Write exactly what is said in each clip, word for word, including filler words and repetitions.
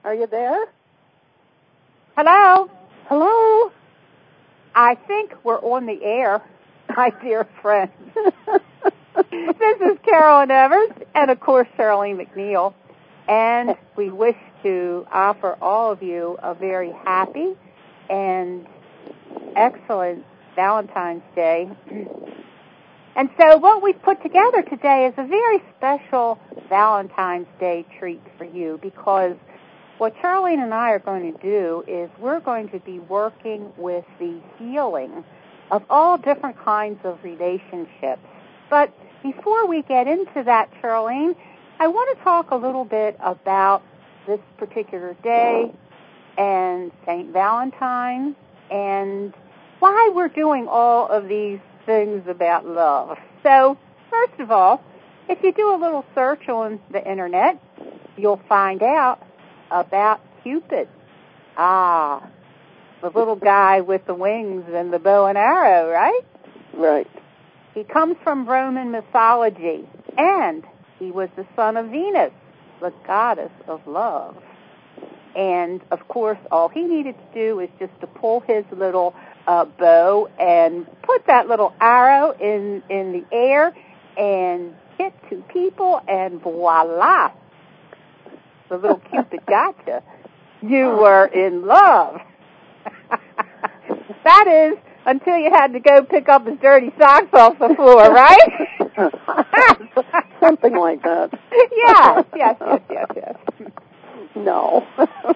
Are you there? Hello? Hello? I think we're on the air, my dear friends. This is Carolyn Evers and, of course, Charlene McNeil. And we wish to offer all of you a very happy and excellent Valentine's Day. And so what we've put together today is a very special Valentine's Day treat for you, because what Charlene and I are going to do is we're going to be working with the healing of all different kinds of relationships. But before we get into that, Charlene, I want to talk a little bit about this particular day and Saint Valentine and why we're doing all of these things about love. So, first of all, if you do a little search on the internet, you'll find out about Cupid. Ah, the little guy with the wings and the bow and arrow, right? Right. He comes from Roman mythology, and he was the son of Venus, the goddess of love. And, of course, all he needed to do was just to pull his little uh, bow and put that little arrow in, in the air and hit two people, and voila, the little Cupid gotcha. You were in love. That is, until you had to go pick up his dirty socks off the floor, right? Something like that. Yes, yes, yes, yes, yes. No.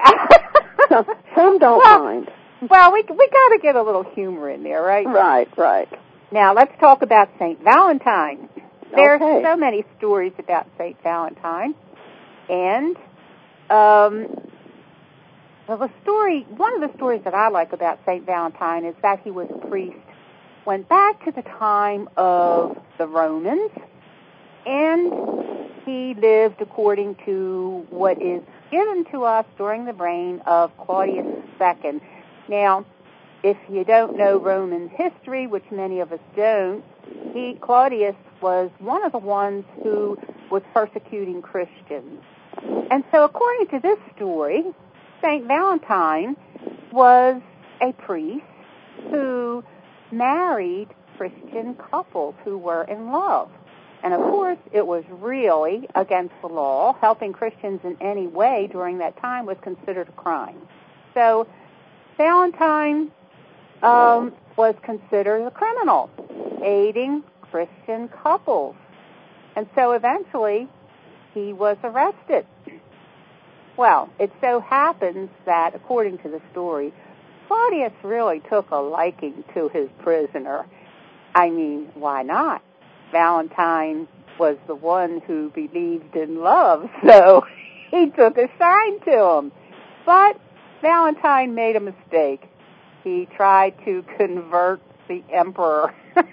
Some don't well, mind. Well, we we got to get a little humor in there, right? Right, right. Now, let's talk about Saint Valentine. There's Okay. so many stories about Saint Valentine. And um, well, the story, one of the stories that I like about Saint Valentine is that he was a priest. Went back to the time of the Romans, and he lived according to what is given to us during the reign of Claudius the Second. Now, if you don't know Roman history, which many of us don't, he, Claudius, was one of the ones who was persecuting Christians. And so according to this story, Saint Valentine was a priest who married Christian couples who were in love. And, of course, it was really against the law. Helping Christians in any way during that time was considered a crime. So Valentine um, was considered a criminal, aiding Christian couples. And so eventually he was arrested. Well, it so happens that, according to the story, Claudius really took a liking to his prisoner. I mean, why not? Valentine was the one who believed in love, so he took a shine to him. But Valentine made a mistake. He tried to convert the emperor.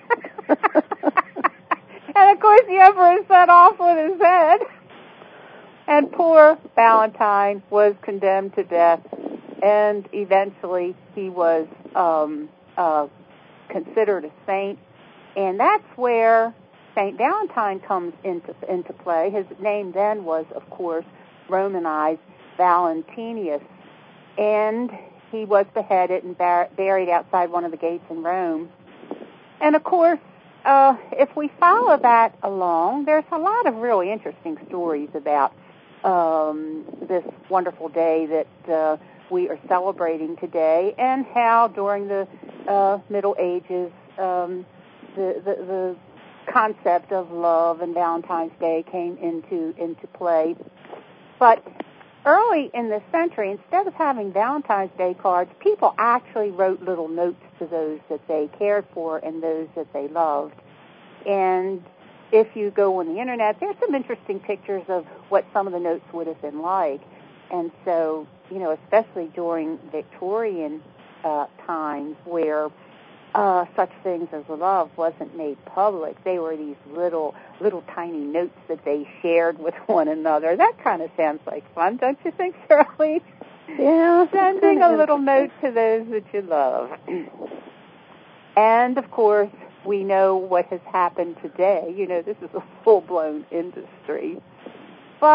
And, of course, the emperor set off with his head. And poor Valentine was condemned to death, and eventually he was um, uh, considered a saint. And that's where Saint Valentine comes into into play. His name then was, of course, Romanized Valentinius. And he was beheaded and bar- buried outside one of the gates in Rome. And, of course, uh, if we follow that along, there's a lot of really interesting stories about um, this wonderful day that uh, we are celebrating today, and how during the uh, Middle Ages, um, the, the, the concept of love and Valentine's Day came into into play. But early in this century, instead of having Valentine's Day cards, people actually wrote little notes to those that they cared for and those that they loved. And if you go on the internet, there's some interesting pictures of what some of the notes would have been like. And so, you know, especially during Victorian uh, times where uh, such things as love wasn't made public, they were these little, little tiny notes that they shared with one another. That kind of sounds like fun, don't you think, Shirley? Yeah. Sending a little note to those that you love. And, of course, we know what has happened today. You know, this is a full-blown industry. But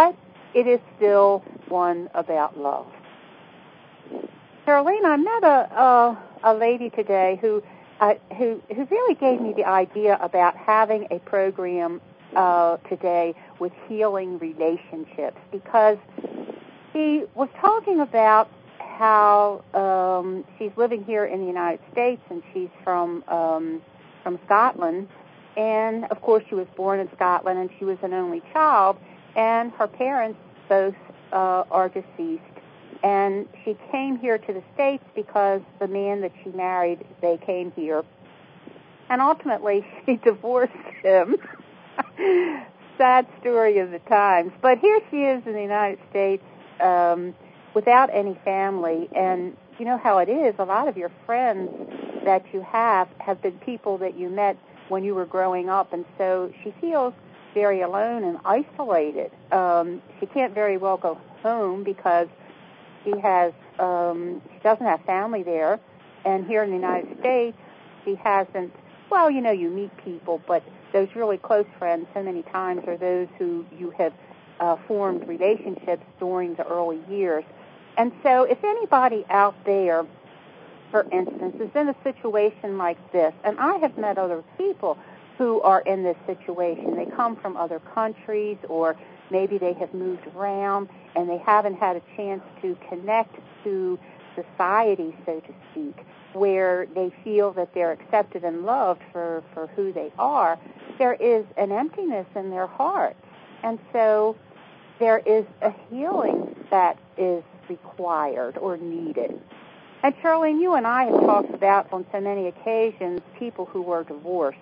it is still one about love. Charlene, I met a a, a lady today who uh, who who really gave me the idea about having a program uh, today with healing relationships, because she was talking about how um, she's living here in the United States, and she's from um, from Scotland, and of course she was born in Scotland, and she was an only child, and her parents both uh, are deceased. And she came here to the States because the man that she married, they came here. And ultimately, she divorced him. Sad story of the times. But here she is in the United States um, without any family. And you know how it is. A lot of your friends that you have have been people that you met when you were growing up. And so she feels very alone and isolated. Um, she can't very well go home because She has, um, she doesn't have family there, and here in the United States, she hasn't, well, you know, you meet people, but those really close friends so many times are those who you have uh, formed relationships during the early years. And so if anybody out there, for instance, is in a situation like this, and I have met other people who are in this situation, they come from other countries, or maybe they have moved around and they haven't had a chance to connect to society, so to speak, where they feel that they're accepted and loved for, for who they are. There is an emptiness in their hearts. And so there is a healing that is required or needed. And Charlene, you and I have talked about on so many occasions people who were divorced.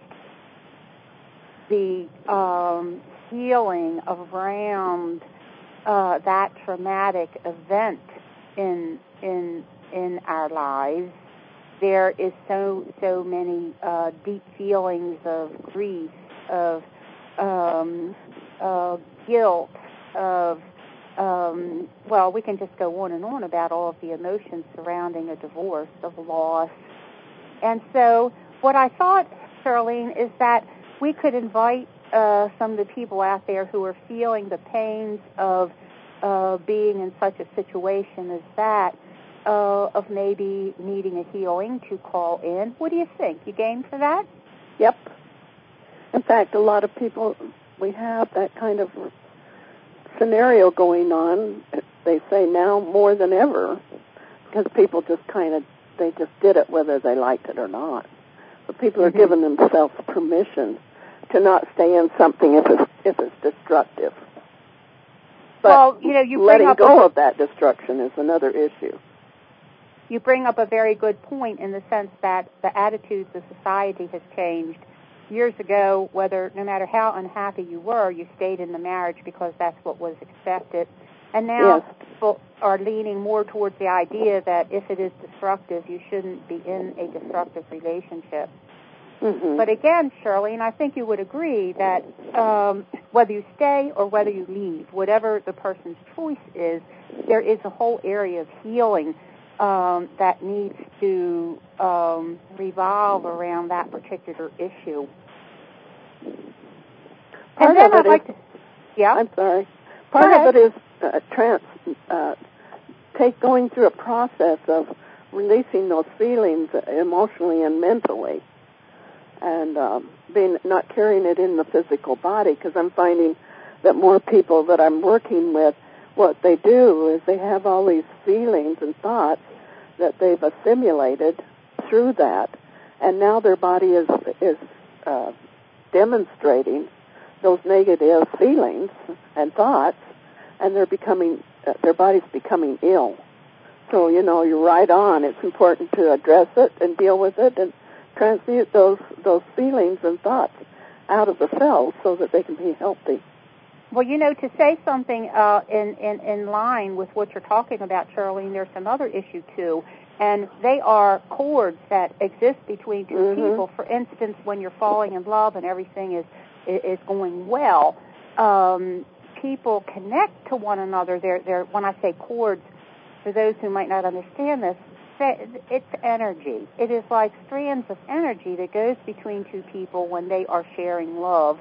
The um, healing around uh, that traumatic event in in in our lives. There is so so many uh, deep feelings of grief, of um, uh, guilt, of um, well, we can just go on and on about all of the emotions surrounding a divorce, of loss. And so, what I thought, Charlene, is that we could invite uh, some of the people out there who are feeling the pains of uh, being in such a situation as that, uh, of maybe needing a healing, to call in. What do you think? You game for that? Yep. In fact, a lot of people, we have that kind of scenario going on, they say now more than ever, because people just kind of, they just did it whether they liked it or not. But people are mm-hmm. giving themselves permission to not stay in something if it's, if it's destructive. But well, you know, you letting bring up go a, of that destruction is another issue. You bring up a very good point in the sense that the attitudes of society has changed. Years ago, whether no matter how unhappy you were, you stayed in the marriage because that's what was expected. And now yes. people are leaning more towards the idea that if it is destructive, you shouldn't be in a destructive relationship. Mm-hmm. But again, Shirley, and I think you would agree that um, whether you stay or whether you leave, whatever the person's choice is, there is a whole area of healing um, that needs to um, revolve around that particular issue. Part and then of I'd it like is, to, yeah. I'm sorry. Part of it is uh, trans, uh, take going through a process of releasing those feelings emotionally and mentally, and um, being not carrying it in the physical body. Because I'm finding that more people that I'm working with, what they do is they have all these feelings and thoughts that they've assimilated through that, and now their body is is uh, demonstrating those negative feelings and thoughts, and they're becoming, uh, their body's becoming ill. So, you know, you're right on. It's important to address it and deal with it and transmute those those feelings and thoughts out of the cells so that they can be healthy. Well, you know, to say something uh, in, in, in line with what you're talking about, Charlene, there's some other issue, too, and they are cords that exist between two mm-hmm. people. For instance, when you're falling in love and everything is is going well, um, people connect to one another. They're, they're, when I say cords, for those who might not understand this, it's energy. It is like strands of energy that goes between two people when they are sharing love.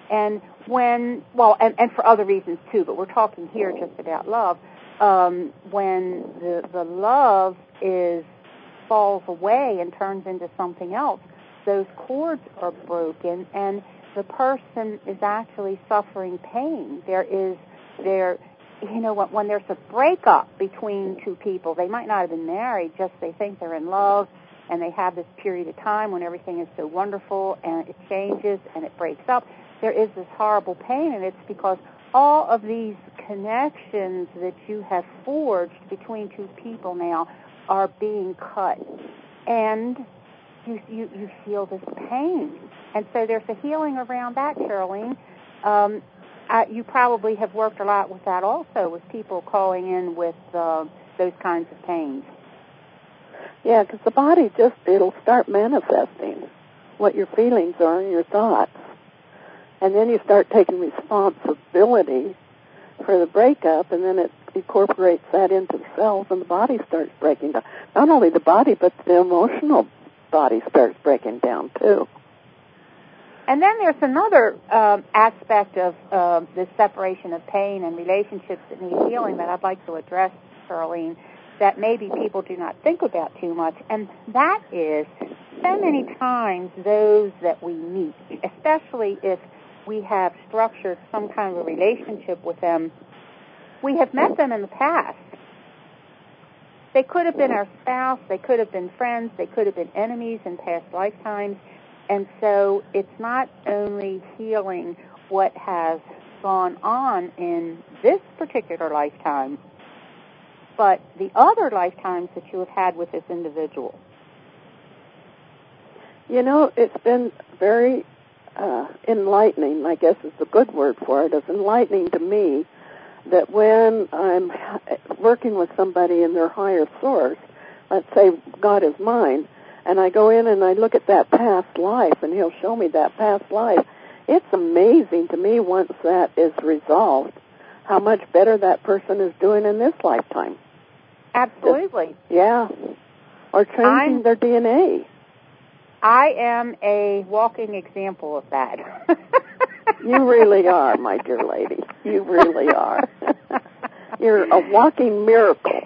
And when, well, and, and for other reasons too, but we're talking here just about love. Um, when the the love is falls away and turns into something else, those cords are broken, and the person is actually suffering pain. There is there, you know, when, when there's a breakup between two people, they might not have been married, just they think they're in love, and they have this period of time when everything is so wonderful, and it changes and it breaks up. There is this horrible pain, and it's because all of these connections that you have forged between two people now are being cut, and you you, you feel this pain. And so there's a healing around that, Charlene. Um, I, you probably have worked a lot with that also, with people calling in with uh, those kinds of pains. Yeah, because the body just, it'll start manifesting what your feelings are and your thoughts. And then you start taking responsibility for the breakup, and then it incorporates that into the cells, and the body starts breaking down. Not only the body, but the emotional body starts breaking down, too. And then there's another um, aspect of uh, this separation of pain and relationships that need healing that I'd like to address, Charlene, that maybe people do not think about too much, and that is so many times those that we meet, especially if we have structured some kind of a relationship with them, we have met them in the past. They could have been our spouse, they could have been friends, they could have been enemies in past lifetimes, and so it's not only healing what has gone on in this particular lifetime, but the other lifetimes that you have had with this individual. You know, it's been very uh, enlightening, I guess is the good word for it. It's enlightening to me that when I'm working with somebody in their higher source, let's say God is mine, and I go in and I look at that past life, and He'll show me that past life, it's amazing to me once that is resolved, how much better that person is doing in this lifetime. Absolutely. Just, yeah. Or changing I'm, their D N A. I am a walking example of that. You really are, my dear lady. You really are. You're a walking miracle.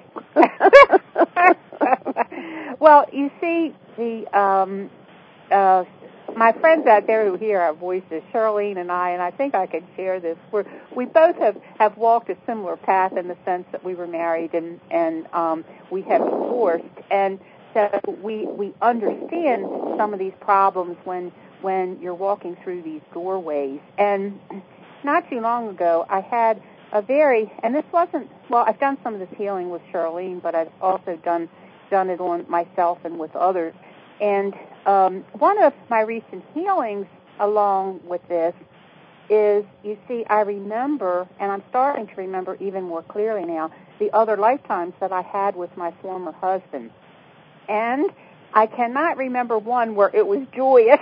Well, you see, the um, uh, my friends out there who hear our voices, Charlene and I, and I think I can share this, we're, we both have, have walked a similar path in the sense that we were married and, and um, we have divorced. And so we we understand some of these problems when when you're walking through these doorways. And not too long ago, I had a very, and this wasn't, well, I've done some of this healing with Charlene, but I've also done done it on myself and with others. And um, one of my recent healings along with this is, you see, I remember, and I'm starting to remember even more clearly now, the other lifetimes that I had with my former husband. And I cannot remember one where it was joyous.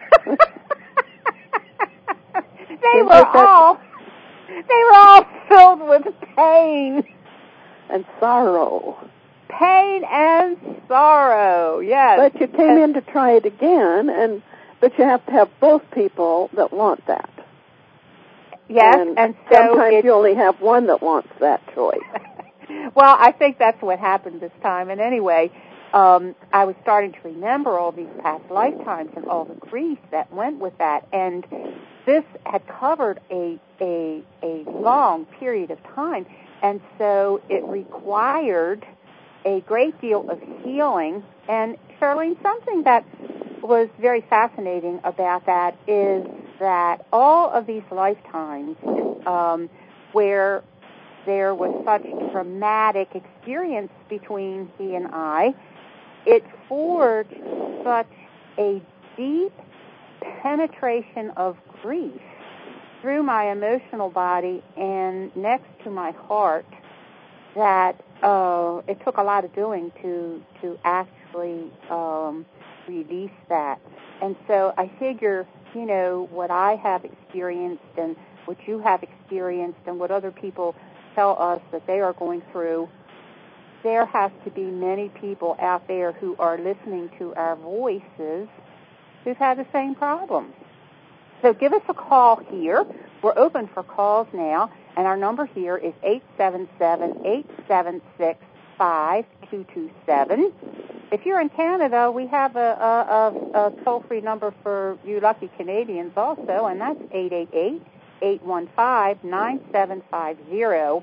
They were all, they were all filled with pain. And sorrow. Pain and sorrow, yes. But you came and, in to try it again, and but you have to have both people that want that. Yes, and, and so sometimes you only have one that wants that choice. Well, I think that's what happened this time. And anyway, um, I was starting to remember all these past lifetimes and all the grief that went with that. And this had covered a a a long period of time, and so it required a great deal of healing. And Charlene, something that was very fascinating about that is that all of these lifetimes um, where there was such traumatic experience between he and I, it forged such a deep penetration of grief through my emotional body and next to my heart that uh, it took a lot of doing to to actually um, release that. And so I figure, you know, what I have experienced and what you have experienced and what other people tell us that they are going through, there has to be many people out there who are listening to our voices who've had the same problems. So give us a call here. We're open for calls now, and our number here is eight seven seven, eight seven six, five two two seven. If you're in Canada, we have a, a, a, a toll-free number for you lucky Canadians also, and that's eight eight eight, eight one five, nine seven five zero.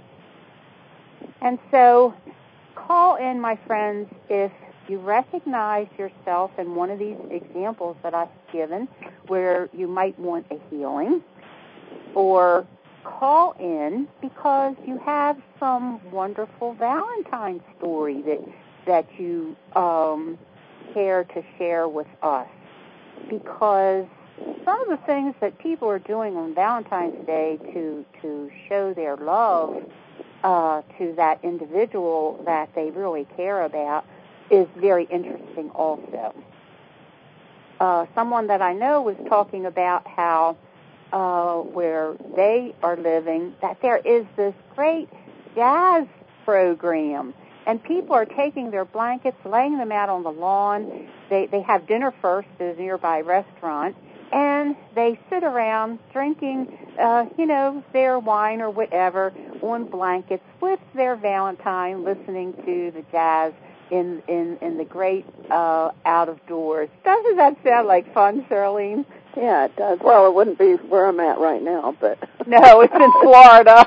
And so call in, my friends, if you recognize yourself in one of these examples that I've given where you might want a healing, or call in because you have some wonderful Valentine story that that you um, care to share with us. Because some of the things that people are doing on Valentine's Day to to show their love uh, to that individual that they really care about is very interesting also. Uh, someone that I know was talking about how uh, where they are living, that there is this great jazz program, and people are taking their blankets, laying them out on the lawn. They they have dinner first at a nearby restaurant, and they sit around drinking, uh, you know, their wine or whatever on blankets with their Valentine, listening to the jazz in in, in the great uh, out of doors. Doesn't that sound like fun, Charlene? Yeah, it does. Well, it wouldn't be where I'm at right now, but... No, it's in Florida.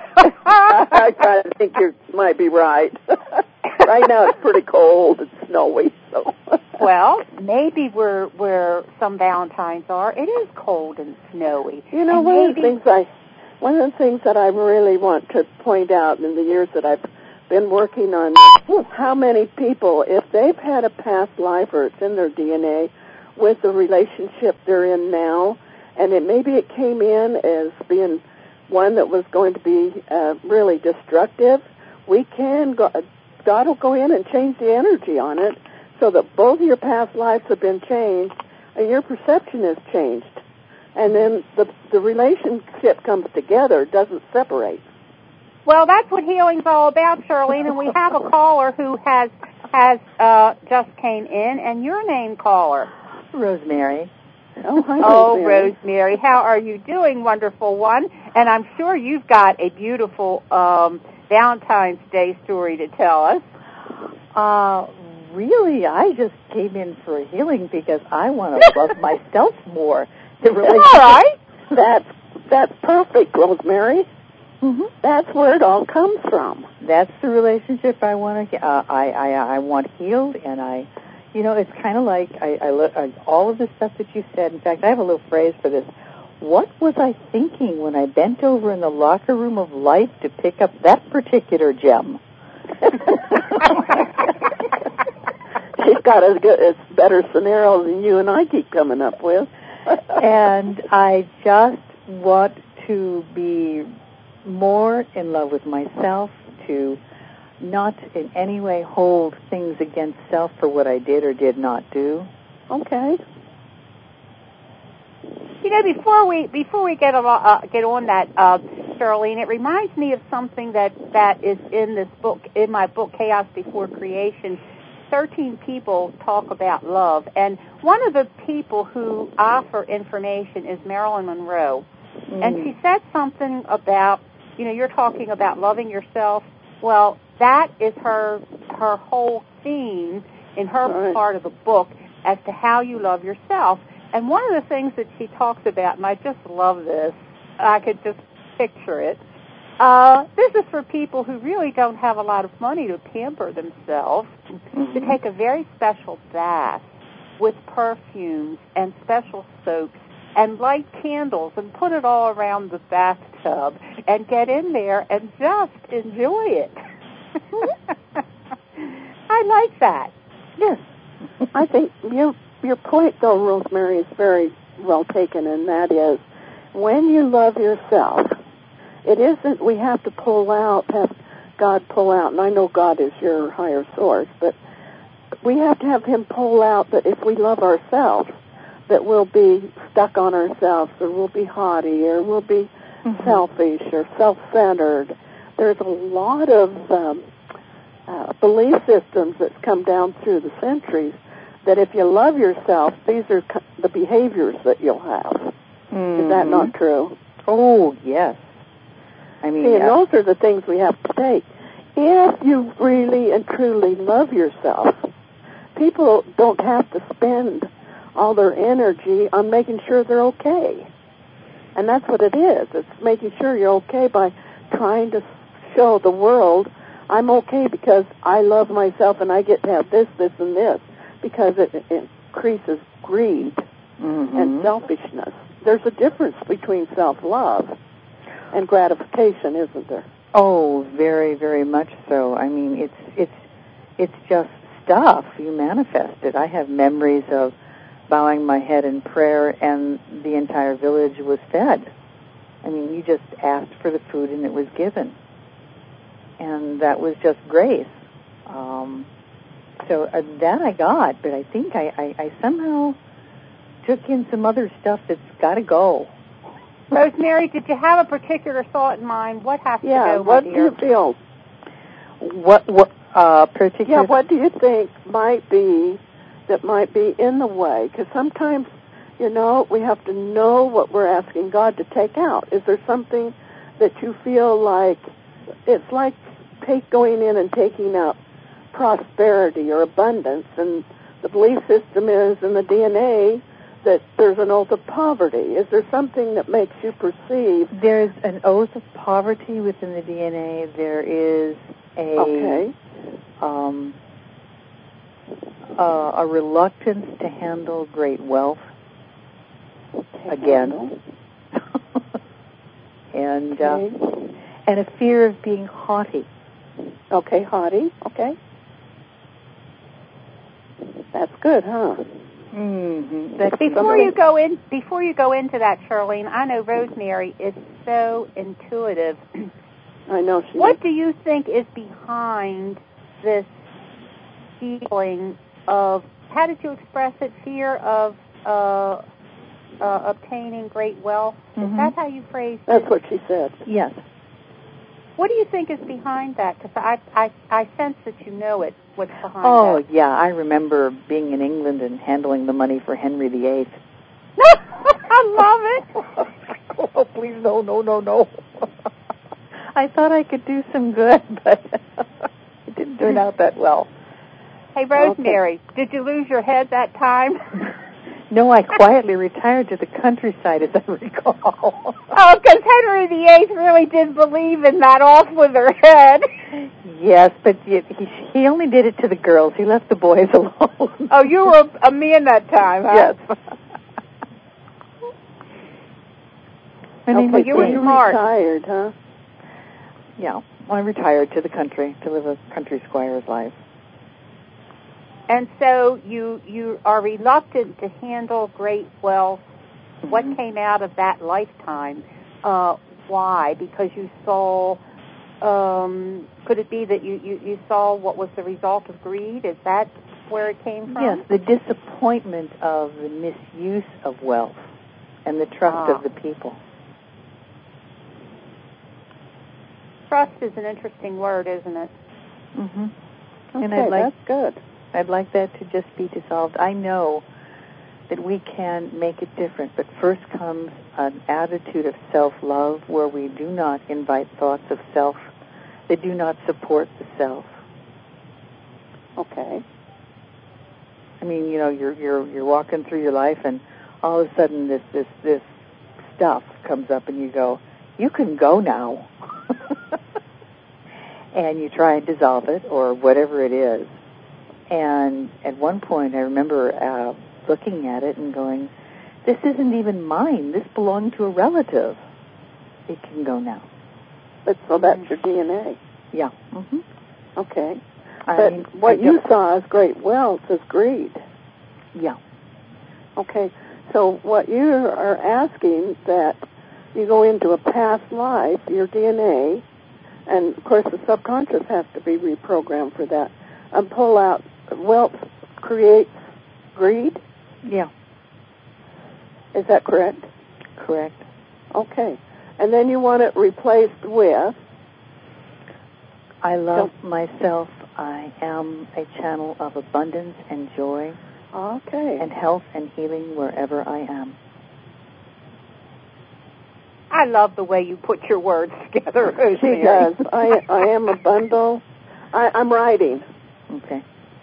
I kind of think you might be right. Right now it's pretty cold and snowy, so... Well, maybe where where some Valentines are, it is cold and snowy. You know, and one maybe... of the things I... One of the things that I really want to point out in the years that I've been working on how many people, if they've had a past life or it's in their D N A, with the relationship they're in now, and it maybe it came in as being one that was going to be uh, really destructive, we can go, God will go in and change the energy on it so that both of your past lives have been changed and your perception has changed. And then the the relationship comes together, it doesn't separate. Well, that's what healing's all about, Charlene, and we have a caller who has has uh, just came in, and your name, caller? Rosemary. Oh, hi, oh, Rosemary. Rosemary. How are you doing, wonderful one? And I'm sure you've got a beautiful um, Valentine's Day story to tell us. Uh, really, I just came in for a healing because I want to love myself more. The relationship. All right. That's, that's perfect, Rosemary. Mm-hmm. That's where it all comes from. That's the relationship I want to. Uh, I, I I want healed, and I, you know, it's kind of like I, I look uh, all of the stuff that you said. In fact, I have a little phrase for this. What was I thinking when I bent over in the locker room of life to pick up that particular gem? She's got a good, it's better scenario than you and I keep coming up with. And I just want to be more in love with myself, to not in any way hold things against self for what I did or did not do. Okay. You know, before we before we get on, uh, get on that, uh, Charlene, it reminds me of something that, that is in this book, in my book, Chaos Before Creation. Thirteen people talk about love, and one of the people who offer information is Marilyn Monroe. Mm. And she said something about, you know, you're talking about loving yourself. Well, that is her her whole theme in her right. part of the book as to how you love yourself. And one of the things that she talks about, and I just love this, I could just picture it, uh, this is for people who really don't have a lot of money to pamper themselves, mm-hmm. to take a very special bath with perfumes and special soaps and light candles and put it all around the bathtub and get in there and just enjoy it. I like that. Yes. I think your your point, though, Rosemary, is very well taken, and that is when you love yourself, it isn't we have to pull out, have God pull out, and I know God is your higher source, but we have to have him pull out that if we love ourselves, that we'll be stuck on ourselves, or we'll be haughty, or we'll be mm-hmm. selfish, or self-centered. There's a lot of um, uh, belief systems that's come down through the centuries that if you love yourself, these are the behaviors that you'll have. Mm-hmm. Is that not true? Oh, yes. I mean, See, and yeah. those are the things we have to take. If you really and truly love yourself, people don't have to spend all their energy on making sure they're okay. And that's what it is. It's making sure you're okay by trying to show the world, I'm okay because I love myself and I get to have this, this, and this, because it, it increases greed mm-hmm. and selfishness. There's a difference between self-love and gratification, isn't there? Oh, very, very much so. I mean, it's it's it's just stuff. You manifest it. I have memories of bowing my head in prayer and the entire village was fed. I mean, you just asked for the food and it was given. And that was just grace. Um, so uh, that I got, but I think I, I, I somehow took in some other stuff that's got to go. Rosemary, did you have a particular thought in mind? What has yeah, to go, what my do dear? you feel? What, what, uh, particular... Yeah, what do you think might be, that might be in the way? Because sometimes, you know, we have to know what we're asking God to take out. Is there something that you feel like, it's like take going in and taking out prosperity or abundance, and the belief system is in the D N A that there's an oath of poverty. Is there something that makes you perceive? There's an oath of poverty within the D N A. There is a okay. um, uh, a reluctance to handle great wealth. Okay, again, and uh, okay. and a fear of being haughty. Okay, haughty. Okay, that's good, huh? Mm-hmm. That's before you go in, before you go into that, Charlene, I know Rosemary is so intuitive. I know she. What is. do you think is behind this feeling of? How did you express it? Fear of uh, uh, obtaining great wealth. Mm-hmm. Is that how you phrased That's it? what she said. Yes. What do you think is behind that? Because I, I, I sense that you know it. What's behind oh, that? Oh, yeah. I remember being in England and handling the money for Henry the Eighth. I love it. Oh, please, no, no, no, no. I thought I could do some good, but it didn't turn out that well. Hey, Rosemary, okay. Did you lose your head that time? No, I quietly retired to the countryside, as I recall. Oh, because Henry the Eighth really did believe in that off with her head. Yes, but he, he only did it to the girls. He left the boys alone. Oh, you were a man that time, huh? Yes. Okay, you so were you smart. retired, huh? Yeah, well, I retired to the country to live a country squire's life. And so you you are reluctant to handle great wealth. Mm-hmm. What came out of that lifetime? Uh, why? Because you saw, um, could it be that you, you, you saw what was the result of greed? Is that where it came from? Yes, the disappointment of the misuse of wealth and the trust ah. of the people. Trust is an interesting word, isn't it? Mm-hmm. Okay, and I'd like, that's good. I'd like that to just be dissolved. I know that we can make it different, but first comes an attitude of self-love where we do not invite thoughts of self that do not support the self. Okay. I mean, you know, you're you're you're walking through your life, and all of a sudden this this this stuff comes up, and you go, "You can go now," and you try and dissolve it or whatever it is. And at one point, I remember uh, looking at it and going, "This isn't even mine. This belonged to a relative. It can go now." But so that's your D N A. Yeah. Mm-hmm. Okay. I But mean, what you saw as great wealth is greed. Yeah. Okay. So what you are asking that you go into a past life, your D N A, and of course the subconscious has to be reprogrammed for that, and pull out wealth creates greed? Yeah. Is that correct? Correct. Okay. And then you want it replaced with? I love so, myself. I am a channel of abundance and joy. Okay. And health and healing wherever I am. I love the way you put your words together, Rosemary. She does. I I am a bundle. I, I'm writing. Okay.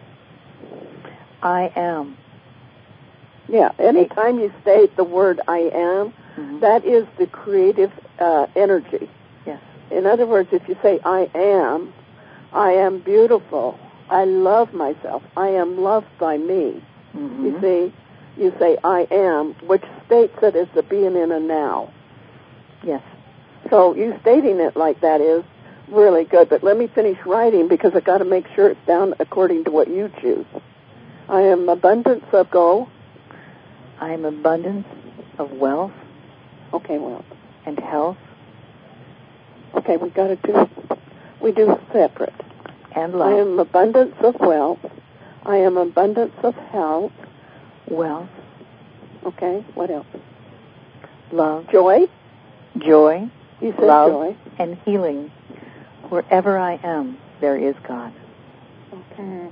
I am. Yeah. Anytime you state the word I am, mm-hmm. that is the creative uh, energy. Yes. In other words, if you say I am, I am beautiful. I love myself. I am loved by me. Mm-hmm. You see, you say I am, which states it as the being in a now. Yes. So you stating it like that is really good. But let me finish writing because I've got to make sure it's down according to what you choose. I am abundance of go. I am abundance of wealth. Okay, well. And health. Okay, we got to do, we do separate. And love. I am abundance of wealth. I am abundance of health. Wealth. Okay, what else? Love. Joy. Joy. You said love, joy. And healing. Wherever I am, there is God. Okay.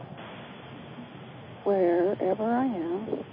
Wherever I am,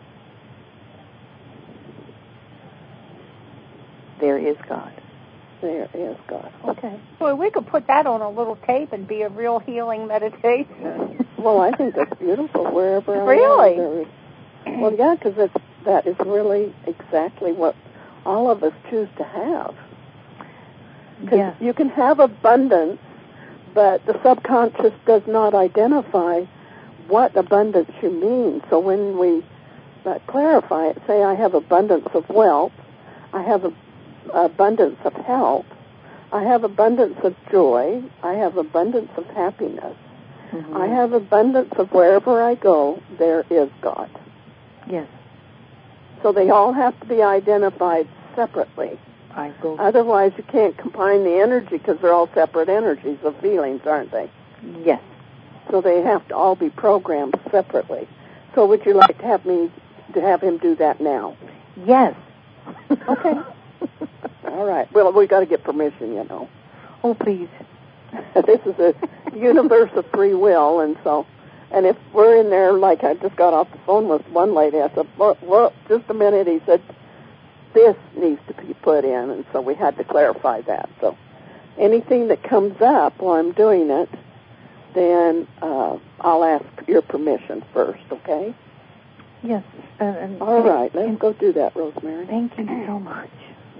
there is God. There is God. Okay. Well, we could put that on a little tape and be a real healing meditation. Well, I think that's beautiful. Wherever really? I am, there is. Well, yeah, because that is really exactly what all of us choose to have. Because yeah. you can have abundance, but the subconscious does not identify what abundance you mean. So when we uh, clarify it, say I have abundance of wealth, I have a, abundance of health, I have abundance of joy, I have abundance of happiness, mm-hmm. I have abundance of wherever I go, there is God. Yes. So they all have to be identified separately. I go. Otherwise, you can't combine the energy because they're all separate energies of feelings, aren't they? Yes. So they have to all be programmed separately. So would you like to have me to have him do that now? Yes. Okay. All right. Well, we got to get permission, you know. Oh, please. This is a universe of free will, and so, and if we're in there, like I just got off the phone with one lady, I said, well, well just a minute. He said, this needs to be put in, and so we had to clarify that. So anything that comes up while I'm doing it, then uh, I'll ask your permission first, okay? Yes. Uh, and All right, let's and, go do that, Rosemary. Thank you so much.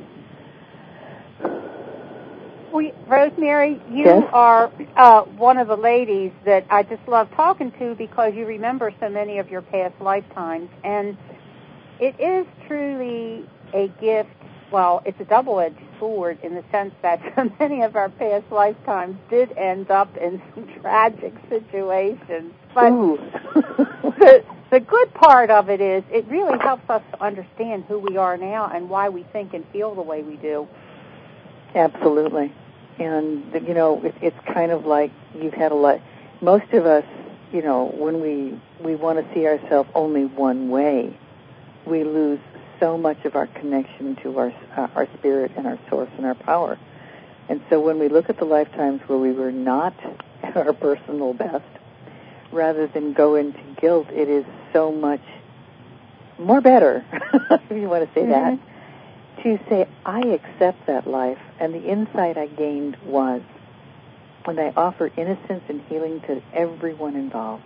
Well, Rosemary, you yes? are uh, one of the ladies that I just love talking to because you remember so many of your past lifetimes, and it is truly a gift. Well, it's a double-edged sword in the sense that so many of our past lifetimes did end up in some tragic situations. But the, the good part of it is it really helps us to understand who we are now and why we think and feel the way we do. Absolutely. And, you know, it, it's kind of like you've had a lot. Most of us, you know, when we, we want to see ourselves only one way, we lose so much of our connection to our uh, our spirit and our source and our power. And so when we look at the lifetimes where we were not at our personal best, rather than go into guilt, it is so much more better, if you want to say mm-hmm. that, to say, I accept that life, and the insight I gained was, and I offer innocence and healing to everyone involved.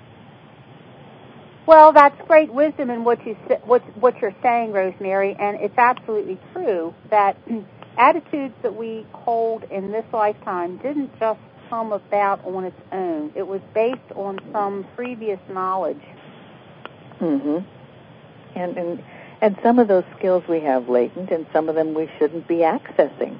Well, that's great wisdom in what you what what you're saying, Rosemary, and it's absolutely true that attitudes that we hold in this lifetime didn't just come about on its own. It was based on some previous knowledge. Mhm. And and and some of those skills we have latent, and some of them we shouldn't be accessing.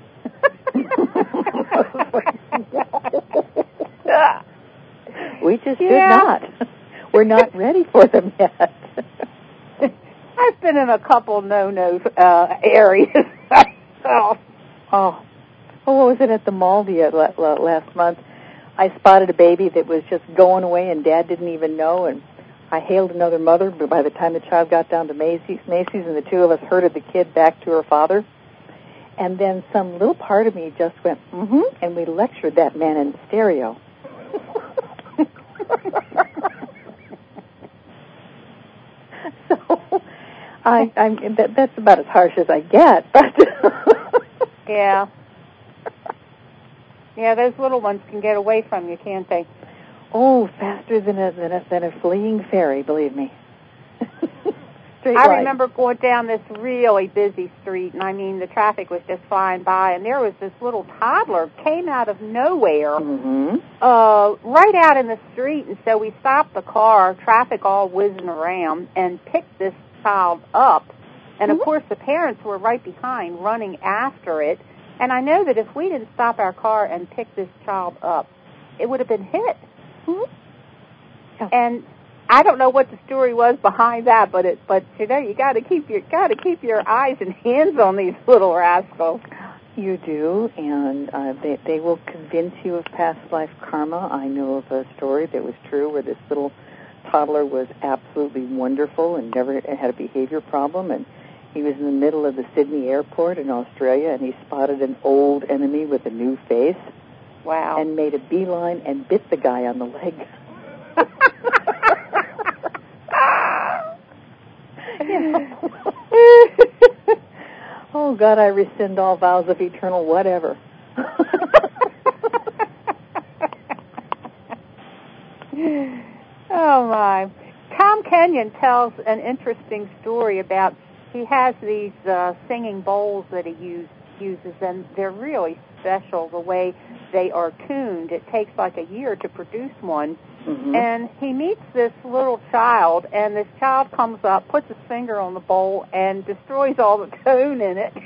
We just yeah. should not. We're not ready for them yet. I've been in a couple no-no uh, areas myself. Oh. Oh, what was it at the mall the, uh, last month? I spotted a baby that was just going away, and Dad didn't even know, and I hailed another mother, but by the time the child got down to Macy's, Macy's and the two of us herded the kid back to her father, and then some little part of me just went, mm-hmm, and we lectured that man in stereo. So I, I'm, that, that's about as harsh as I get, but... Yeah. Yeah, those little ones can get away from you, can't they? Oh, faster than a, than a, than a fleeing fairy, believe me. Straight I line. remember going down this really busy street, and I mean, the traffic was just flying by, and there was this little toddler came out of nowhere, mm-hmm. uh, right out in the street, and so we stopped the car, traffic all whizzing around, and picked this child up, and of mm-hmm. course the parents were right behind, running after it, and I know that if we didn't stop our car and pick this child up, it would have been hit. Mm-hmm. Yeah. And I don't know what the story was behind that, but it, but you know, you got to keep your got to keep your eyes and hands on these little rascals. You do, and uh, they they will convince you of past life karma. I know of a story that was true where this little toddler was absolutely wonderful and never had a behavior problem, and he was in the middle of the Sydney airport in Australia, and he spotted an old enemy with a new face. Wow! And made a beeline and bit the guy on the leg. Oh, God, I rescind all vows of eternal whatever. Oh, my. Tom Kenyon tells an interesting story about, he has these uh, singing bowls that he use, uses, and they're really special the way they are tuned. It takes like a year to produce one. Mm-hmm. And he meets this little child, and this child comes up, puts his finger on the bowl, and destroys all the tone in it.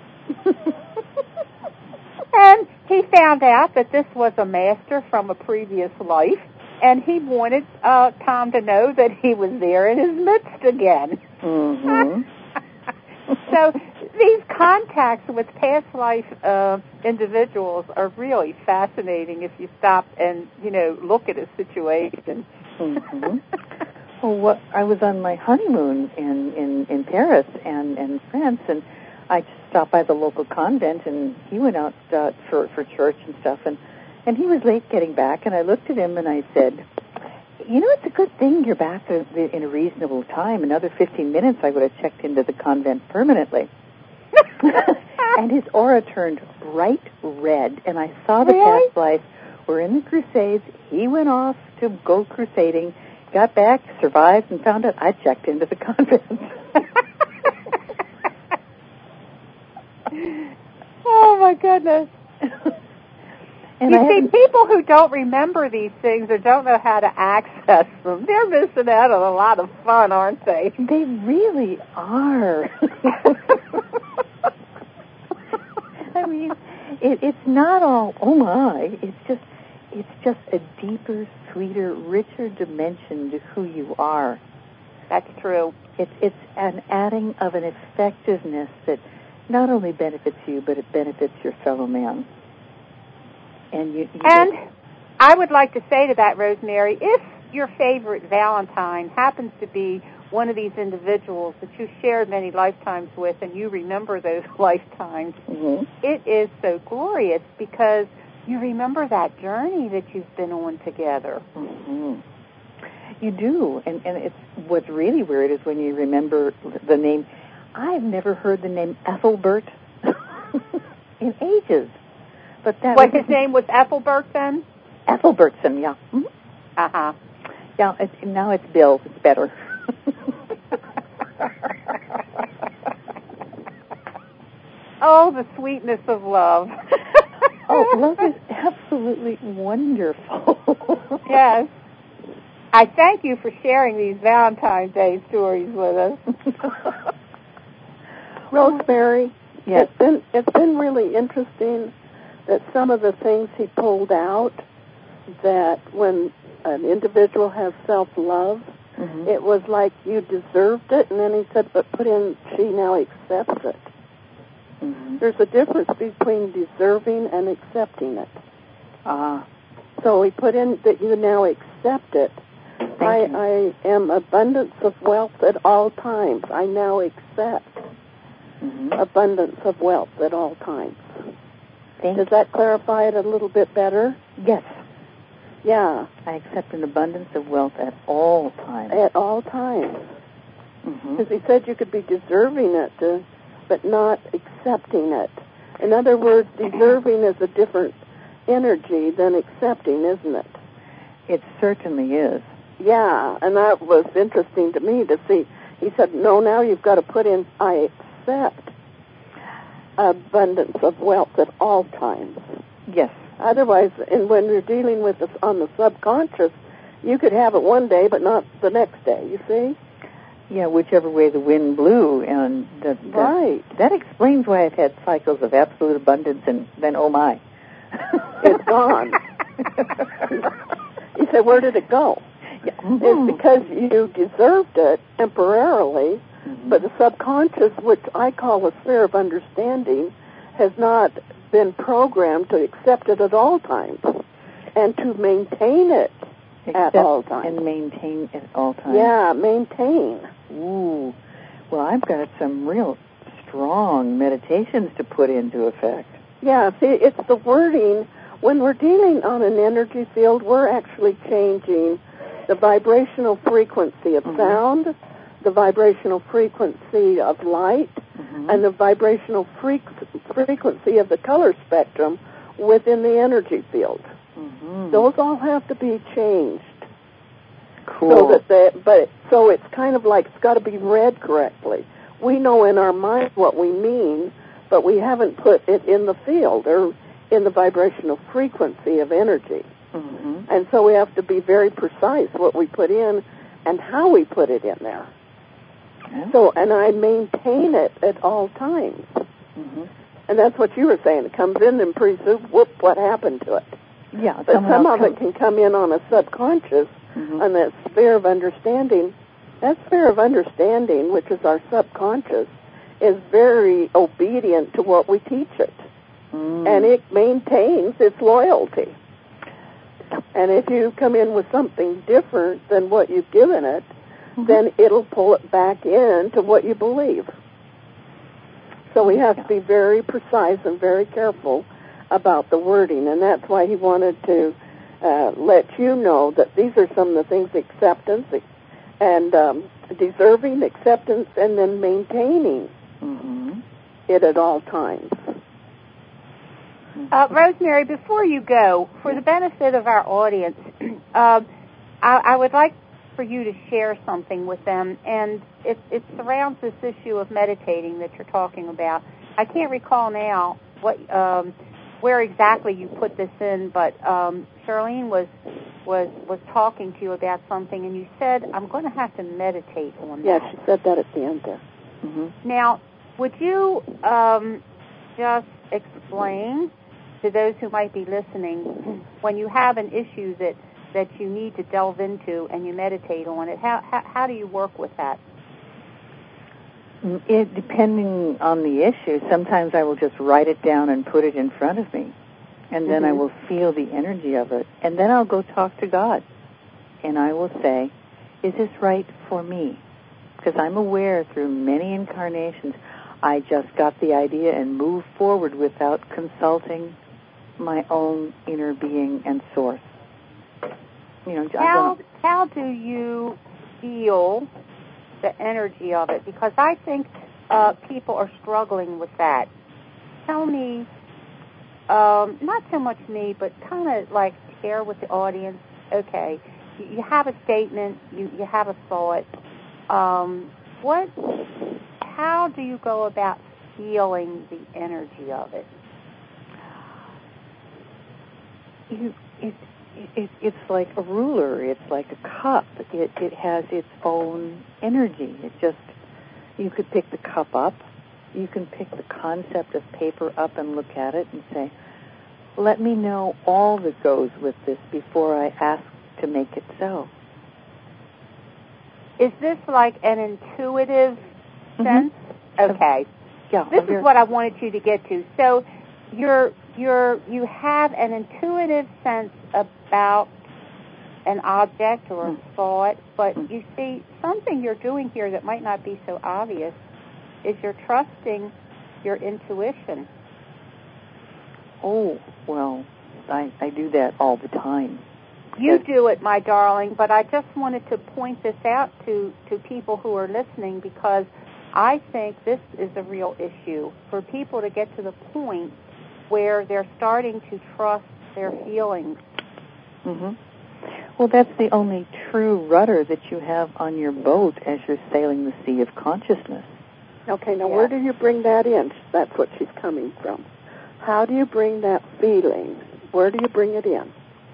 And he found out that this was a master from a previous life, and he wanted uh, Tom to know that he was there in his midst again. Mm-hmm. So these contacts with past life uh, individuals are really fascinating if you stop and, you know, look at a situation. Mm-hmm. Well, what, I was on my honeymoon in, in, in Paris and, and France, and I just stopped by the local convent, and he went out uh, for, for church and stuff, and, and he was late getting back, and I looked at him and I said, you know, it's a good thing you're back in a reasonable time. Another fifteen minutes, I would have checked into the convent permanently. And his aura turned bright red, and I saw the really? past life. We're in the Crusades. He went off to go crusading, got back, survived, and found out I checked into the convent. Oh, my goodness. And you I see, people who don't remember these things or don't know how to access them, they're missing out on a lot of fun, aren't they? They really are. I mean, it, it's not all, oh my, it's just, it's just a deeper, sweeter, richer dimension to who you are. That's true. It's, it's an adding of an effectiveness that not only benefits you, but it benefits your fellow man. And, you, you and get... I would like to say to that, Rosemary, if your favorite Valentine happens to be one of these individuals that you shared many lifetimes with and you remember those lifetimes, mm-hmm. it is so glorious because you remember that journey that you've been on together. Mm-hmm. You do. And, and it's what's really weird is when you remember the name. I've never heard the name Ethelbert in ages. But that what, was, his name was Ethelbert then? Ethelbertson, yeah. Mm-hmm. Uh-huh. Yeah, it's, now it's Bill. It's better. Oh, the sweetness of love. Oh, love is absolutely wonderful. Yes. I thank you for sharing these Valentine's Day stories with us. Rosemary, yes. it's been it's been really interesting that some of the things he pulled out, that when an individual has self-love, mm-hmm. it was like you deserved it, and then he said, but put in, she now accepts it. Mm-hmm. There's a difference between deserving and accepting it. Ah. Uh, so he put in that you now accept it. I, you. I am abundance of wealth at all times. I now accept mm-hmm. abundance of wealth at all times. Thank Does that clarify it a little bit better? Yes. Yeah. I accept an abundance of wealth at all times. At all times. Mm-hmm. Because he said you could be deserving it, uh, but not accepting it. In other words, deserving is a different energy than accepting, isn't it? It certainly is. Yeah, and that was interesting to me to see. He said, no, now you've got to put in, I accept abundance of wealth at all times. Yes. Otherwise, and when you're dealing with this on the subconscious, you could have it one day, but not the next day, you see? Yeah, whichever way the wind blew. And the, the, right. That explains why I've had cycles of absolute abundance and then, oh my. It's gone. You said, where did it go? Yeah. Mm-hmm. It's because you deserved it temporarily, mm-hmm. but the subconscious, which I call a sphere of understanding, has not been programmed to accept it at all times and to maintain it Accept at all times. And maintain at all times. Yeah, maintain. Ooh. Well, I've got some real strong meditations to put into effect. Yeah, see, it's the wording. When we're dealing on an energy field, we're actually changing the vibrational frequency of mm-hmm. sound, the vibrational frequency of light, mm-hmm. and the vibrational fre- frequency of the color spectrum within the energy field. Mm-hmm. Those all have to be changed. Cool. So that they, but so it's kind of like it's got to be read correctly. We know in our mind what we mean, but we haven't put it in the field or in the vibrational frequency of energy. Mm-hmm. And so we have to be very precise what we put in and how we put it in there. Yeah. So, and I maintain it at all times. Mm-hmm. And that's what you were saying. It comes in and pretty soon, whoop, what happened to it? Yeah, but some of comes. it can come in on a subconscious, mm-hmm. on that sphere of understanding. That sphere of understanding, which is our subconscious, is very obedient to what we teach it. Mm. And it maintains its loyalty. And if you come in with something different than what you've given it, mm-hmm. then it'll pull it back in to what you believe. So we have to be very precise and very careful about the wording, and that's why he wanted to uh, let you know that these are some of the things: acceptance and um, deserving, acceptance, and then maintaining mm-hmm. it at all times. Uh, Rosemary, before you go, for the benefit of our audience, uh, I, I would like for you to share something with them, and it, it surrounds this issue of meditating that you're talking about. I can't recall now what um, where exactly you put this in, but um, Charlene was was was talking to you about something, and you said, "I'm going to have to meditate on that." Yeah, she said that at the end there. Mm-hmm. Now, would you um, just explain to those who might be listening, when you have an issue that, that you need to delve into and you meditate on it, how, how how do you work with that? It, depending on the issue, sometimes I will just write it down and put it in front of me, and then mm-hmm. I will feel the energy of it, and then I'll go talk to God, and I will say, is this right for me? Because I'm aware through many incarnations, I just got the idea and moved forward without consulting my own inner being and source. You know, how how do you feel the energy of it? Because I think uh, people are struggling with that. Tell me, um, not so much me, but kind of like share with the audience. Okay, you, you have a statement, you you have a thought. Um, what? How do you go about feeling the energy of it? You, it, it, it's like a ruler. It's like a cup. It, it has its own energy. It just, you could pick the cup up. You can pick the concept of paper up and look at it and say, let me know all that goes with this before I ask to make it so. Is this like an intuitive mm-hmm. sense? Okay. Yeah. This is what I wanted you to get to. So you're you're you have an intuitive sense about an object or a mm. thought, but mm. you see something you're doing here that might not be so obvious is you're trusting your intuition. Oh, well, I I do that all the time. You do it, my darling, but I just wanted to point this out to, to people who are listening because I think this is a real issue for people to get to the point where they're starting to trust their feelings. Mm-hmm. Well, that's the only true rudder that you have on your boat as you're sailing the sea of consciousness. Okay, now Yeah. where do you bring that in? That's what she's coming from. How do you bring that feeling? Where do you bring it in?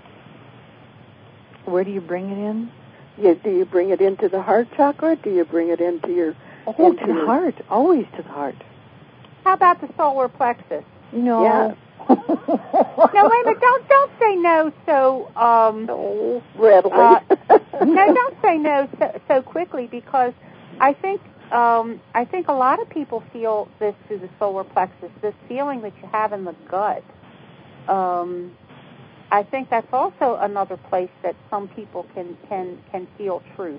Where do you bring it in? You, do you bring it into the heart chakra? Do you bring it into your... Oh, into to the your, heart. Always to the heart. How about the solar plexus? No. Yeah. No, wait a minute. Don't, don't say no so... Um, Oh, readily. Uh, no, don't say no so, so quickly because I think um, I think a lot of people feel this through the solar plexus, this feeling that you have in the gut. Um, I think that's also another place that some people can, can, can feel truth.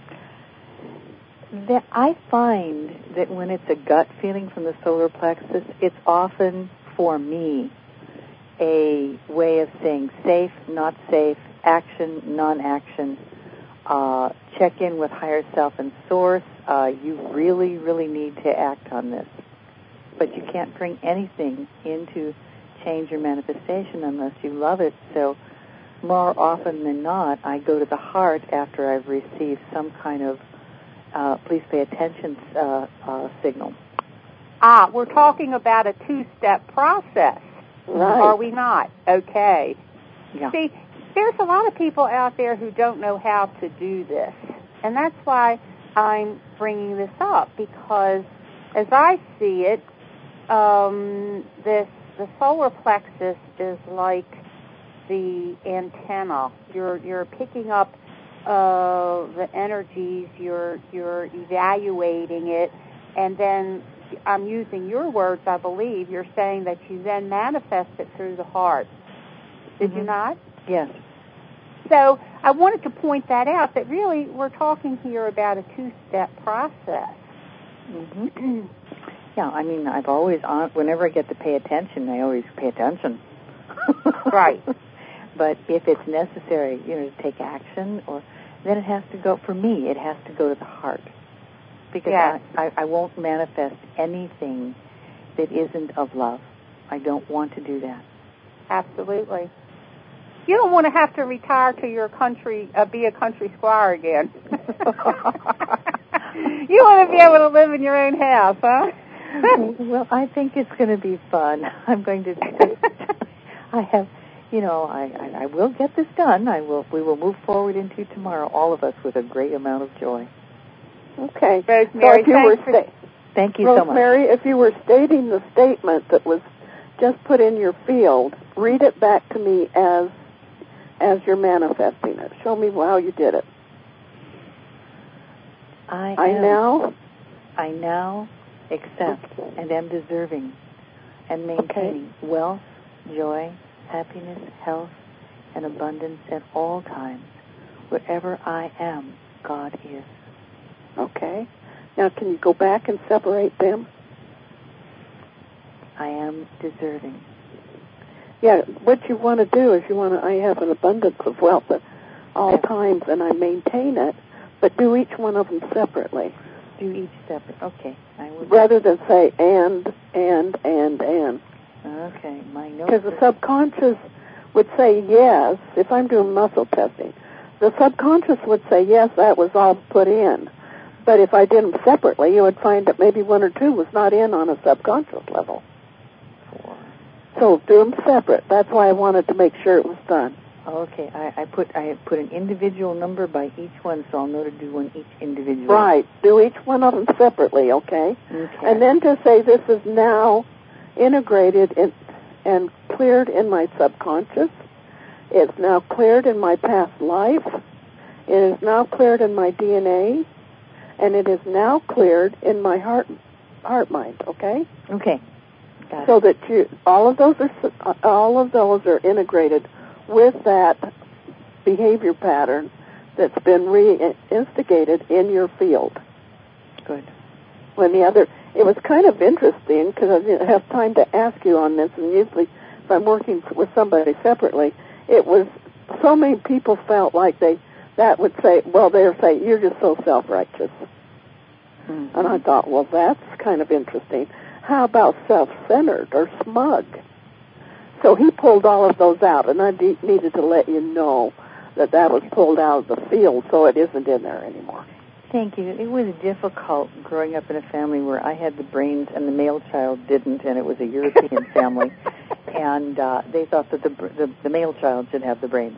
That I find that when it's a gut feeling from the solar plexus, it's often, for me, a way of saying safe, not safe, action, non-action, uh, check in with higher self and source. Uh, you really, really need to act on this. But you can't bring anything into change or manifestation unless you love it. So more often than not, I go to the heart after I've received some kind of uh, please pay attention uh, uh, signal. Ah, we're talking about a two-step process. Right. Are we not? Okay. Yeah. See, there's a lot of people out there who don't know how to do this. And that's why I'm bringing this up, because as I see it, um, this the solar plexus is like the antenna. You're you're picking up uh, the energies. You're you're evaluating it, and then I'm using your words. I believe you're saying that you then manifest it through the heart. Did Mm-hmm. you not? Yes. So I wanted to point that out. That really we're talking here about a two-step process. Mm-hmm. Yeah, I mean, I've always, whenever I get to pay attention, I always pay attention. Right. But if it's necessary, you know, to take action, or then it has to go, for me, it has to go to the heart. Because yes. I, I, I won't manifest anything that isn't of love. I don't want to do that. Absolutely. You don't want to have to retire to your country, uh, be a country squire again. You want to be able to live in your own house, huh? Well, I think it's going to be fun. I'm going to. I have, you know, I, I I will get this done. I will. We will move forward into tomorrow, all of us, with a great amount of joy. Okay. Rosemary, so if you were for, sta- thank you Rosemary, so much. Rosemary, if you were stating the statement that was just put in your field, read it back to me as as you're manifesting it. Show me how you did it. I, I am, now. I now accept and am deserving and maintaining okay. wealth, joy, happiness, health, and abundance at all times. Wherever I am, God is. Okay. Now, can you go back and separate them? I am deserving. Yeah, what you want to do is you want to, I have an abundance of wealth at all yeah. times, and I maintain it, but do each one of them separately. Do each separate. Okay. I will. Rather than say and, and, and, and. Okay. My notes. Because the subconscious would say yes, if I'm doing muscle testing, the subconscious would say yes, that was all put in. But if I did them separately, you would find that maybe one or two was not in on a subconscious level. Four. So do them separate. That's why I wanted to make sure it was done. Okay, I, I put I put an individual number by each one, so I'll know to do one each individually. Right. Do each one of them separately, okay? Okay. And then to say this is now integrated in, and cleared in my subconscious. It's now cleared in my past life. It is now cleared in my D N A. And it is now cleared in my heart, heart mind, okay? Okay. Got so it. that you, all of those are all of those are integrated with that behavior pattern that's been re-instigated in your field. Good. When the other, it was kind of interesting because I didn't have time to ask you on this, and usually if I'm working with somebody separately, it was so many people felt like they that would say, well, they're saying, you're just so self-righteous. Mm-hmm. And I thought, well, that's kind of interesting. How about self-centered or smug? So he pulled all of those out, and I de- needed to let you know that that was pulled out of the field, so it isn't in there anymore. Thank you. It was difficult growing up in a family where I had the brains and the male child didn't, and it was a European family, and uh, they thought that the, the the male child should have the brains.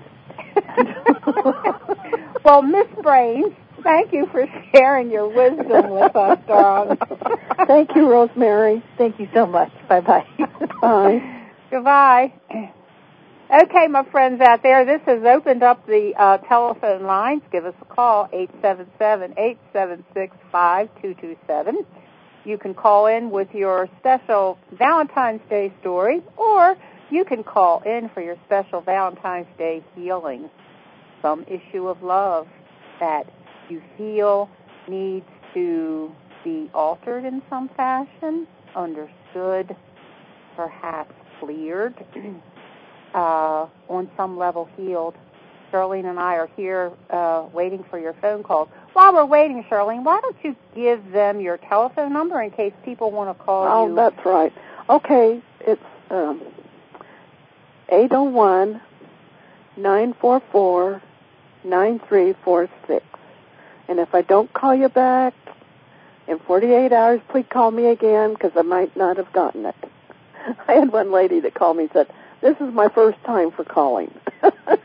Well, Miss Brains, thank you for sharing your wisdom with us, darling. Thank you, Rosemary. Thank you so much. Bye-bye. Bye. Goodbye. Okay, my friends out there, this has opened up the uh, telephone lines. Give us a call, eight seven seven, eight seven six, five two two seven. You can call in with your special Valentine's Day story, or you can call in for your special Valentine's Day healing. Some issue of love that you feel needs to be altered in some fashion, understood, perhaps cleared. Uh, on some level healed. Charlene and I are here uh, waiting for your phone calls. While we're waiting, Charlene, why don't you give them your telephone number in case people want to call oh, you? Oh, that's right. Okay, it's um, eight oh one, nine four four, nine three four six. And if I don't call you back in forty-eight hours, please call me again because I might not have gotten it. I had one lady that called me and said, this is my first time for calling. And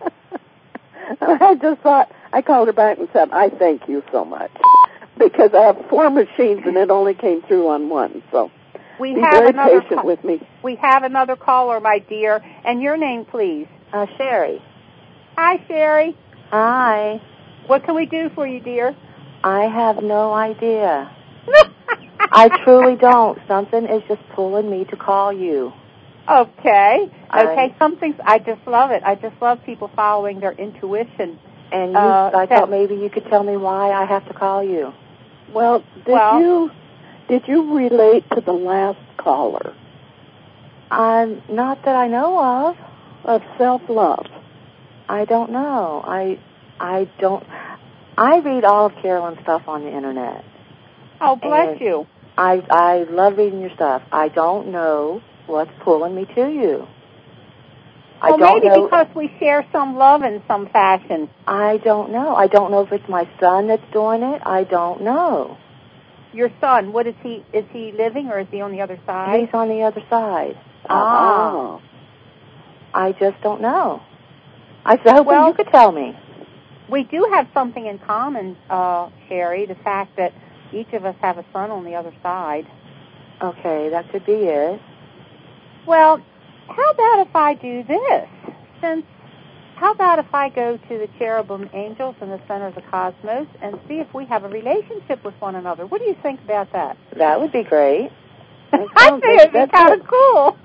I just thought, I called her back and said, I thank you so much. Because I have four machines and it only came through on one. So we be have very another patient co- with me. We have another caller, my dear. And your name, please? Uh, Sherry. Hi, Sherry. Hi. What can we do for you, dear? I have no idea. I truly don't. Something is just pulling me to call you. Okay. Okay. I, Something's. I just love it. I just love people following their intuition. And you, uh, I thought maybe you could tell me why I have to call you. Well, did well, you did you relate to the last caller? Um, not that I know of. Of self-love. I don't know. I I don't. I read all of Carolyn's stuff on the internet. Oh, bless and you. I I love reading your stuff. I don't know what's pulling me to you. I Well, don't maybe know, because we share some love in some fashion. I don't know. I don't know if it's my son that's doing it. I don't know. Your son, what is he? Is he living or is he on the other side? He's on the other side. Ah. I just don't know. I was hoping well, you could tell me. We do have something in common, uh, Sherry, the fact that each of us have a son on the other side. Okay, that could be it. Well, how about if I do this? Since, how about if I go to the cherubim angels in the center of the cosmos and see if we have a relationship with one another? What do you think about that? That would be great. I think it'd be kind of cool.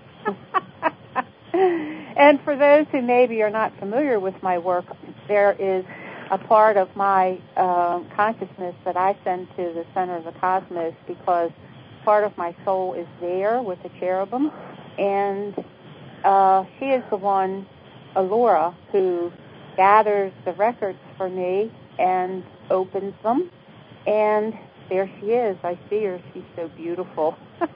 And for those who maybe are not familiar with my work, there is a part of my uh, consciousness that I send to the center of the cosmos because part of my soul is there with the cherubim, and uh, she is the one, Allura, who gathers the records for me and opens them, and there she is. I see her. She's so beautiful.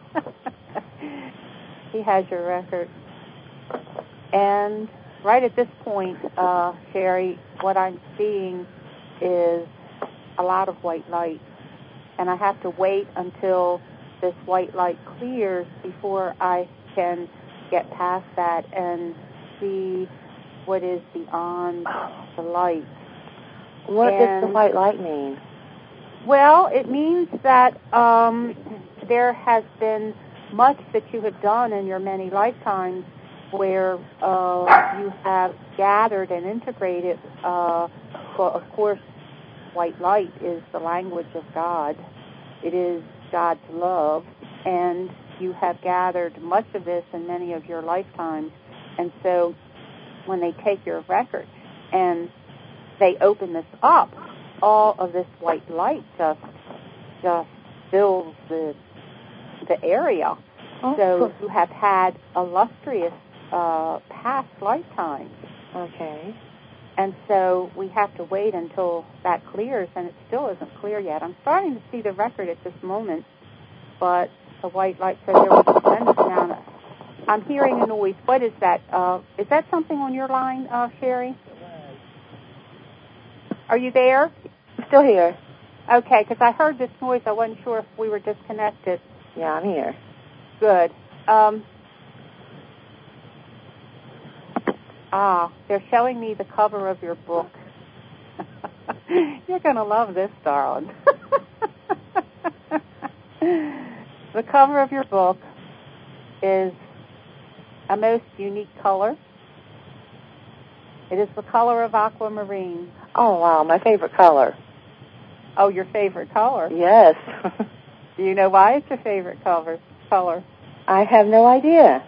She has your record. And right at this point, uh, Sherry, what I'm seeing is a lot of white light. And I have to wait until this white light clears before I can get past that and see what is beyond the light. What and, does the white light mean? Well, it means that um, there has been much that you have done in your many lifetimes where uh, you have gathered and integrated, uh, well, of course, white light is the language of God. It is God's love, and you have gathered much of this in many of your lifetimes. And so when they take your record and they open this up, all of this white light just just fills the the area. Oh, so cool. you have had illustrious uh, past lifetimes. Okay. And so we have to wait until that clears, and it still isn't clear yet. I'm starting to see the record at this moment, but the white light said there was a tremendous amount of... I'm hearing a noise. What is that? Uh, is that something on your line, uh, Sherry? Are you there? I'm still here. Okay, because I heard this noise. I wasn't sure if we were disconnected. Yeah, I'm here. Good. Um, ah, they're showing me the cover of your book. You're going to love this, darling. The cover of your book is a most unique color. It is the color of aquamarine. Oh, wow, my favorite color. Oh, your favorite color? Yes. Do you know why it's your favorite color? Color? I have no idea.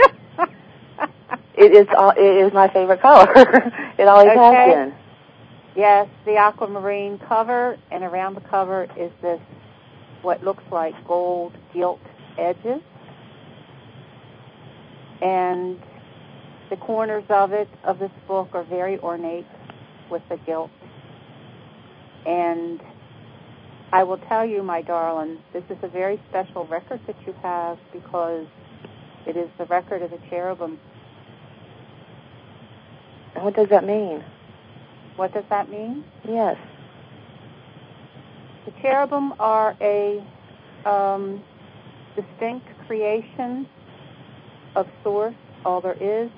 It is all, it is my favorite color. It always okay. has been. Yes, the aquamarine cover, and around the cover is this, what looks like gold gilt edges. And the corners of it, of this book, are very ornate with the gilt. And I will tell you, my darling, this is a very special record that you have because it is the record of the cherubim. And what does that mean? What does that mean? Yes. The cherubim are a um, distinct creation of Source, all there is.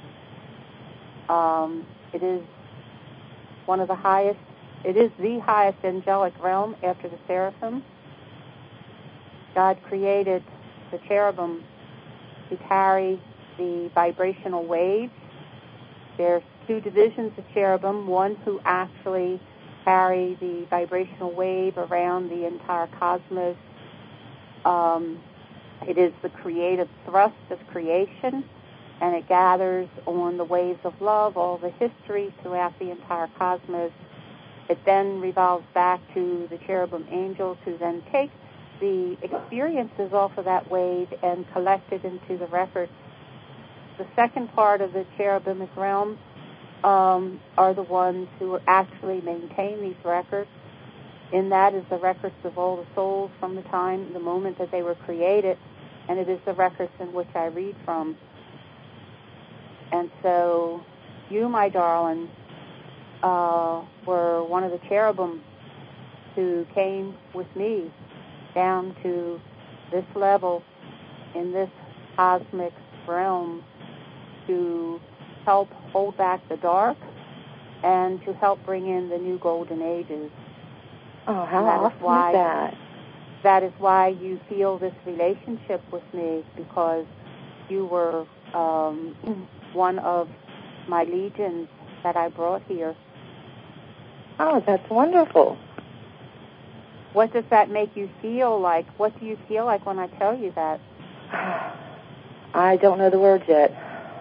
Um, it is one of the highest, it is the highest angelic realm after the seraphim. God created the cherubim to carry the vibrational waves. There's two divisions of cherubim, one who actually carry the vibrational wave around the entire cosmos. Um, it is the creative thrust of creation, and it gathers on the waves of love all the history throughout the entire cosmos. It then revolves back to the cherubim angels, who then take the experiences off of that wave and collect it into the records. The second part of the cherubimic realm um, are the ones who actually maintain these records. In that is the records of all the souls from the time, the moment that they were created, and it is the records in which I read from. And so you, my darling, uh, were one of the cherubim who came with me down to this level in this cosmic realm to help hold back the dark and to help bring in the new golden ages. Oh, how that awesome is, why, is that? That is why you feel this relationship with me, because you were um, one of my legions that I brought here. Oh, that's wonderful. What does that make you feel like? What do you feel like when I tell you that? I don't know the words yet.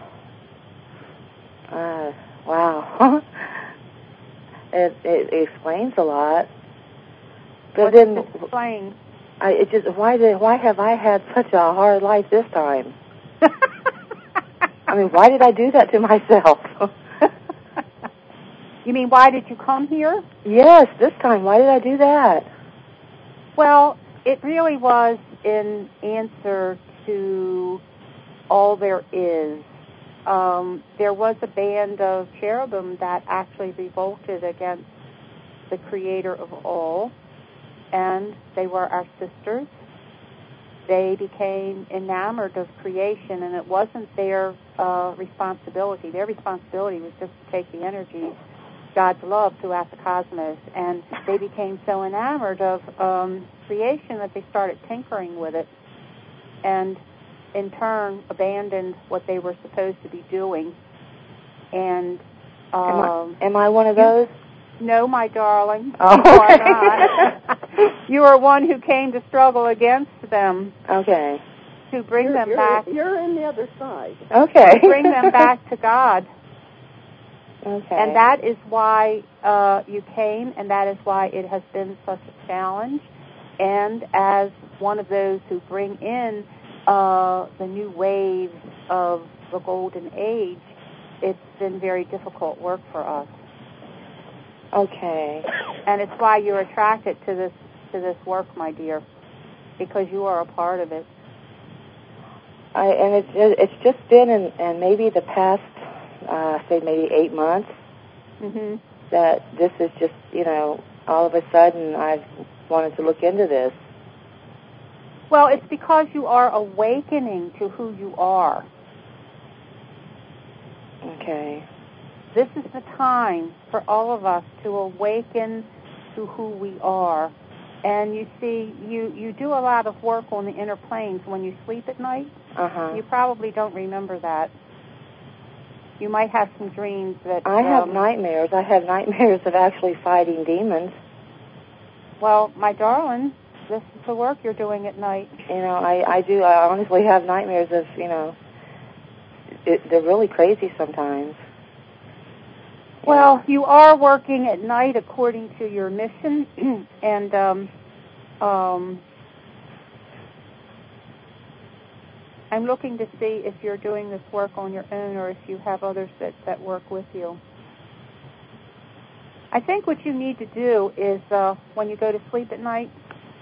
Uh, wow. it, it explains a lot. But what then, does it explain? I, it just why did why have I had such a hard life this time? I mean, why did I do that to myself? You mean, why did you come here? Yes, this time. Why did I do that? Well, it really was in answer to all there is. Um, there was a band of cherubim that actually revolted against the creator of all, and they were our sisters. They became enamored of creation, and it wasn't their uh, responsibility. Their responsibility was just to take the energy, God's love, throughout the cosmos. And they became so enamored of um, creation that they started tinkering with it, and in turn abandoned what they were supposed to be doing. And um, am, I, am I one of those? You, no, my darling. Oh, you are not. You are one who came to struggle against them. Okay. To bring you're, them you're, back. You're in the other side. Okay. To bring them back to God. Okay. And that is why uh, you came, and that is why it has been such a challenge. And as one of those who bring in uh, the new waves of the golden age, it's been very difficult work for us. Okay. And it's why you're attracted to this to this work, my dear, because you are a part of it. I, and it's it's just been in, in maybe the past, uh, say maybe eight months, mm-hmm. that this is just, you know, all of a sudden I've wanted to look into this. Well, it's because you are awakening to who you are. Okay. This is the time for all of us to awaken to who we are. And you see, you, you do a lot of work on the inner planes when you sleep at night. Uh-huh. You probably don't remember that. You might have some dreams that... I have um, nightmares. I have nightmares of actually fighting demons. Well, my darling, this is the work you're doing at night. You know, I, I do. I honestly have nightmares of, you know, it, they're really crazy sometimes. Well, yeah. You are working at night according to your mission, and um, um, I'm looking to see if you're doing this work on your own or if you have others that, that work with you. I think what you need to do is uh, when you go to sleep at night,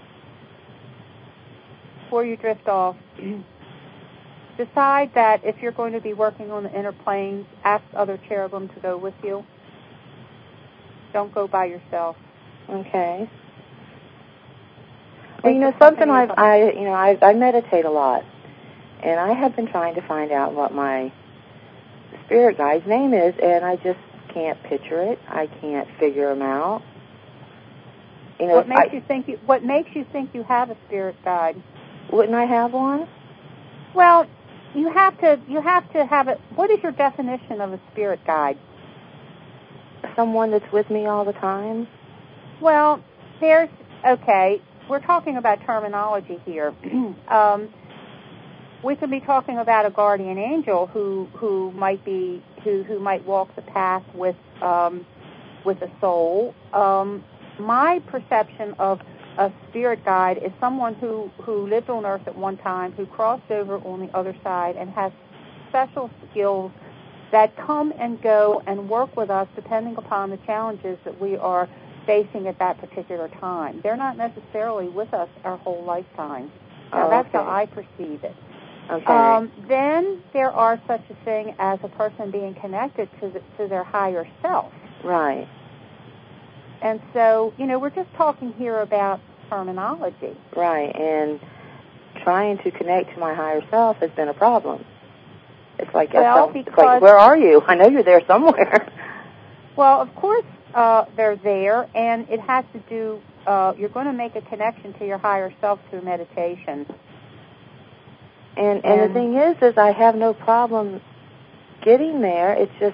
before you drift off, decide that if you're going to be working on the inner planes, ask other cherubim to go with you. Don't go by yourself. Okay. Well, you know, something I've, I, you know, I, I meditate a lot, and I have been trying to find out what my spirit guide's name is, and I just can't picture it. I can't figure him out. You know, what makes I, you think you what makes you think you have a spirit guide? Wouldn't I have one? Well, you have to you have to have it. What is your definition of a spirit guide? Someone that's with me all the time. Well, there's okay. We're talking about terminology here. um, we could be talking about a guardian angel who who might be who who might walk the path with um, with a soul. Um, my perception of a spirit guide is someone who, who lived on Earth at one time, who crossed over on the other side and has special skills that come and go and work with us depending upon the challenges that we are facing at that particular time. They're not necessarily with us our whole lifetime. Now, oh, that's okay. how I perceive it. Okay. Um, then there are such a thing as a person being connected to the, to their higher self. Right. And so, you know, we're just talking here about terminology. Right, and trying to connect to my higher self has been a problem. It's like, well, it's because, like, where are you? I know you're there somewhere. Well, of course uh, they're there, and it has to do, uh, you're going to make a connection to your higher self through meditation. And, and, and the thing is, is I have no problem getting there. It's just,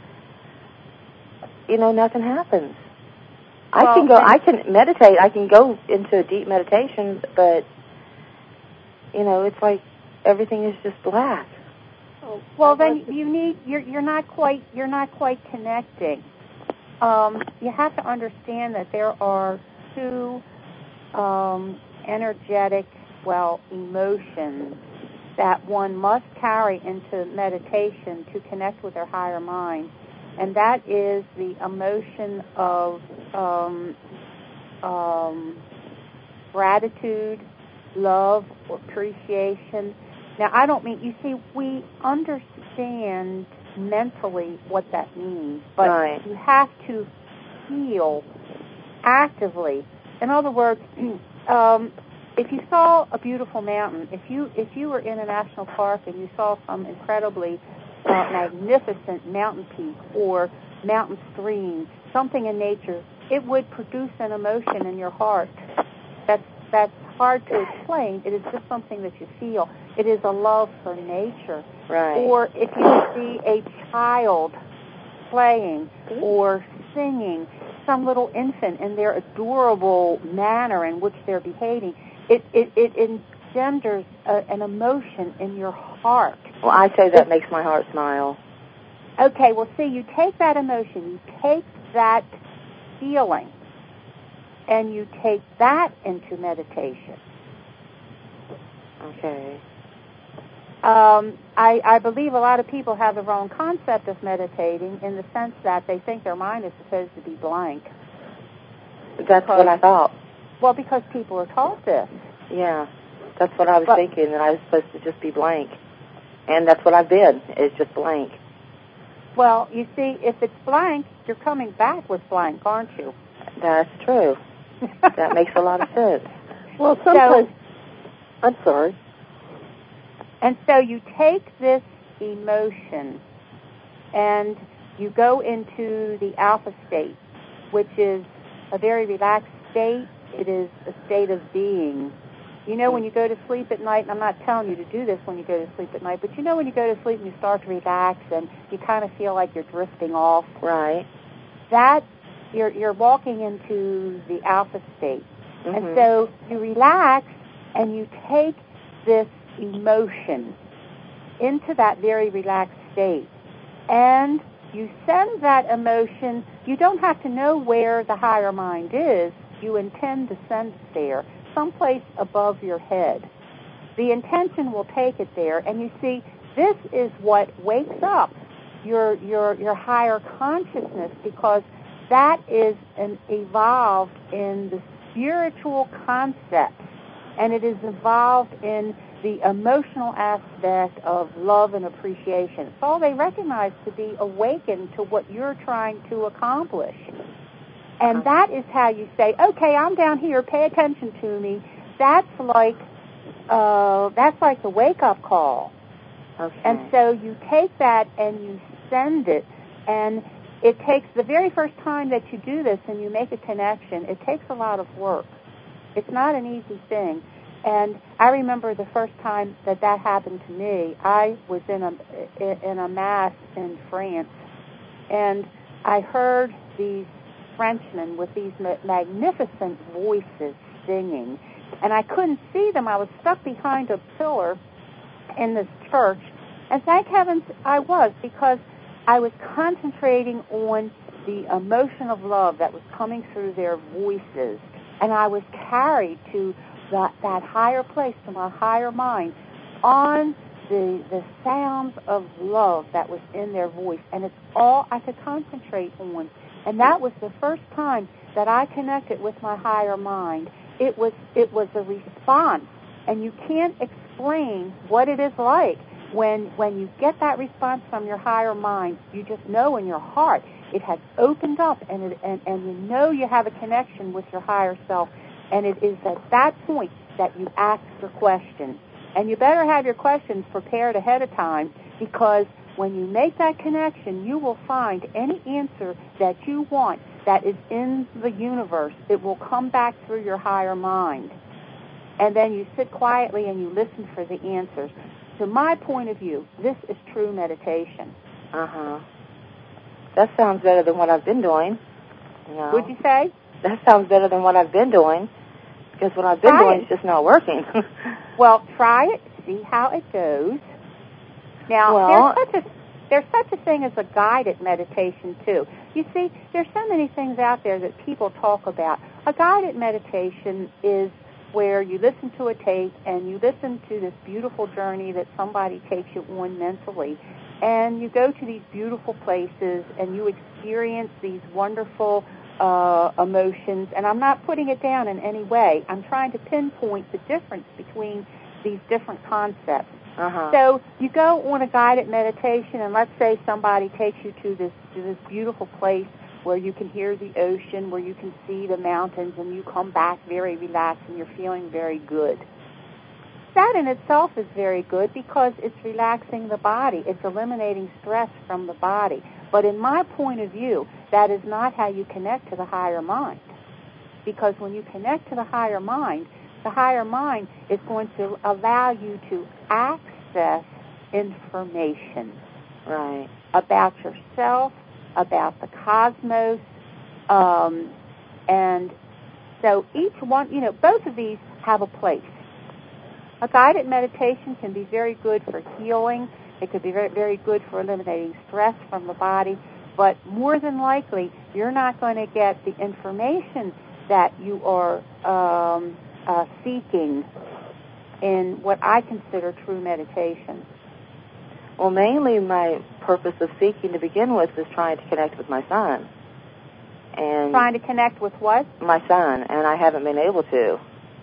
you know, nothing happens. I well, can go, I can meditate, I can go into a deep meditation, but, you know, it's like everything is just black. Well, then you need, you're, you're not quite, you're not quite connecting. Um, you have to understand that there are two um, energetic, well, emotions that one must carry into meditation to connect with their higher mind. And that is the emotion of um, um, gratitude, love, appreciation. Now, I don't mean, you see, we understand mentally what that means, but right. You have to feel actively. In other words, um, if you saw a beautiful mountain, if you if you were in a national park and you saw some incredibly Uh, magnificent mountain peak or mountain streams, something in nature, it would produce an emotion in your heart. That's that's hard to explain. It is just something that you feel. It is a love for nature. Right. Or if you see a child playing or singing, some little infant in their adorable manner in which they're behaving, it it, it engenders a, an emotion in your heart. Well, I say that makes my heart smile. Okay, well, see, you take that emotion, you take that feeling, and you take that into meditation. Okay. Um, I, I believe a lot of people have the wrong concept of meditating in the sense that they think their mind is supposed to be blank. That's because, what I thought. Well, because people are taught this. Yeah, that's what I was but, thinking, that I was supposed to just be blank. And that's what I've been, is just blank. Well, you see, if it's blank, you're coming back with blank, aren't you? That's true. That makes a lot of sense. Well, sometimes... So, I'm sorry. And so you take this emotion and you go into the alpha state, which is a very relaxed state. It is a state of being. You know, when you go to sleep at night, and I'm not telling you to do this when you go to sleep at night, but you know when you go to sleep and you start to relax and you kind of feel like you're drifting off? Right. That, you're, you're walking into the alpha state. Mm-hmm. And so you relax and you take this emotion into that very relaxed state. And you send that emotion, you don't have to know where the higher mind is, you intend to send it there, someplace above your head. The intention will take it there, and you see, this is what wakes up your your your higher consciousness, because that is an evolved in the spiritual concepts, and it is evolved in the emotional aspect of love and appreciation. It's all they recognize to be awakened to what you're trying to accomplish. And that is how you say, okay, I'm down here, pay attention to me. That's like uh, that's like the wake-up call. Okay. And so you take that and you send it, and it takes, the very first time that you do this and you make a connection, it takes a lot of work. It's not an easy thing. And I remember the first time that that happened to me, I was in a in a mass in France, and I heard these Frenchmen with these magnificent voices singing, and I couldn't see them. I was stuck behind a pillar in this church, and thank heavens I was, because I was concentrating on the emotion of love that was coming through their voices, and I was carried to that, that higher place, to my higher mind, on the the sounds of love that was in their voice, and it's all I could concentrate on. And that was the first time that I connected with my higher mind. It was it was a response, and you can't explain what it is like when when you get that response from your higher mind. You just know in your heart it has opened up, and it, and, and you know you have a connection with your higher self. And it is at that point that you ask your question. And you better have your questions prepared ahead of time, because when you make that connection, you will find any answer that you want that is in the universe. It will come back through your higher mind. And then you sit quietly and you listen for the answers. To my point of view, this is true meditation. Uh-huh. That sounds better than what I've been doing. You know. Would you say? That sounds better than what I've been doing, because what I've been try doing it. is just not working. Well, try it, see how it goes. Now, well, there's such a there's such a thing as a guided meditation, too. You see, there's so many things out there that people talk about. A guided meditation is where you listen to a tape and you listen to this beautiful journey that somebody takes you on mentally, and you go to these beautiful places and you experience these wonderful uh, emotions. And I'm not putting it down in any way. I'm trying to pinpoint the difference between these different concepts. Uh-huh. So you go on a guided meditation, and let's say somebody takes you to this to this beautiful place where you can hear the ocean, where you can see the mountains, and you come back very relaxed and you're feeling very good. That in itself is very good, because it's relaxing the body. It's eliminating stress from the body. But in my point of view, that is not how you connect to the higher mind. Because when you connect to the higher mind, the higher mind is going to allow you to access information. Right. About yourself, about the cosmos, um, and so each one, you know, both of these have a place. A guided meditation can be very good for healing. It could be very, very good for eliminating stress from the body, but more than likely, you're not going to get the information that you are um, uh, seeking in what I consider true meditation? Well, mainly my purpose of seeking to begin with was trying to connect with my son. And trying to connect with what? My son, and I haven't been able to.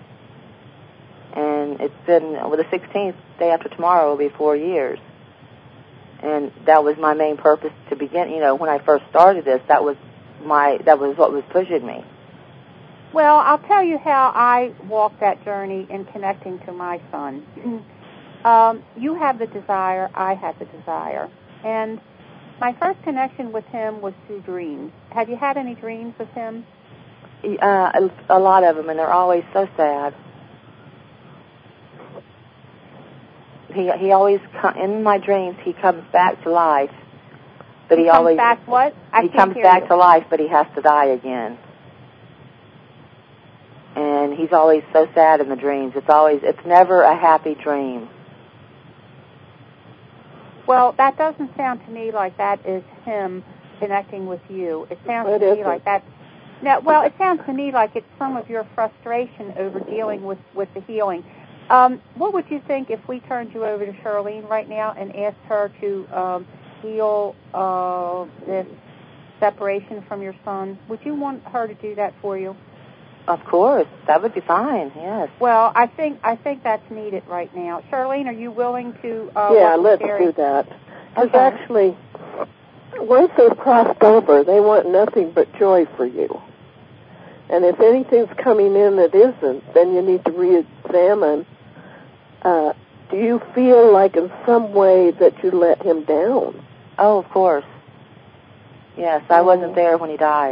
And it's been, well, the sixteenth, day after tomorrow, will be four years. And that was my main purpose to begin. You know, when I first started this, that was my, that was what was pushing me. Well, I'll tell you how I walked that journey in connecting to my son. um, you have the desire, I have the desire. And my first connection with him was through dreams. Have you had any dreams with him? Uh, a lot of them, and they're always so sad. He he always, in my dreams, he comes back to life. But he, he comes always, back what? I he can't comes hear back you. to life, but he has to die again. And he's always so sad in the dreams. It's always, it's never a happy dream. Well, that doesn't sound to me like that is him connecting with you. It sounds what to me it? like that. No, well, it sounds to me like it's some of your frustration over dealing with, with the healing. Um, what would you think if we turned you over to Charlene right now and asked her to um, heal uh, this separation from your son? Would you want her to do that for you? Of course, that would be fine. Yes. Well, I think I think that's needed right now. Charlene, are you willing to? Uh, yeah, work with let's Gary? do that. Because Okay. actually, once they've crossed over, they want nothing but joy for you. And if anything's coming in that isn't, then you need to re-examine. Uh, do you feel like in some way that you let him down? Oh, of course. Yes, I wasn't there when he died.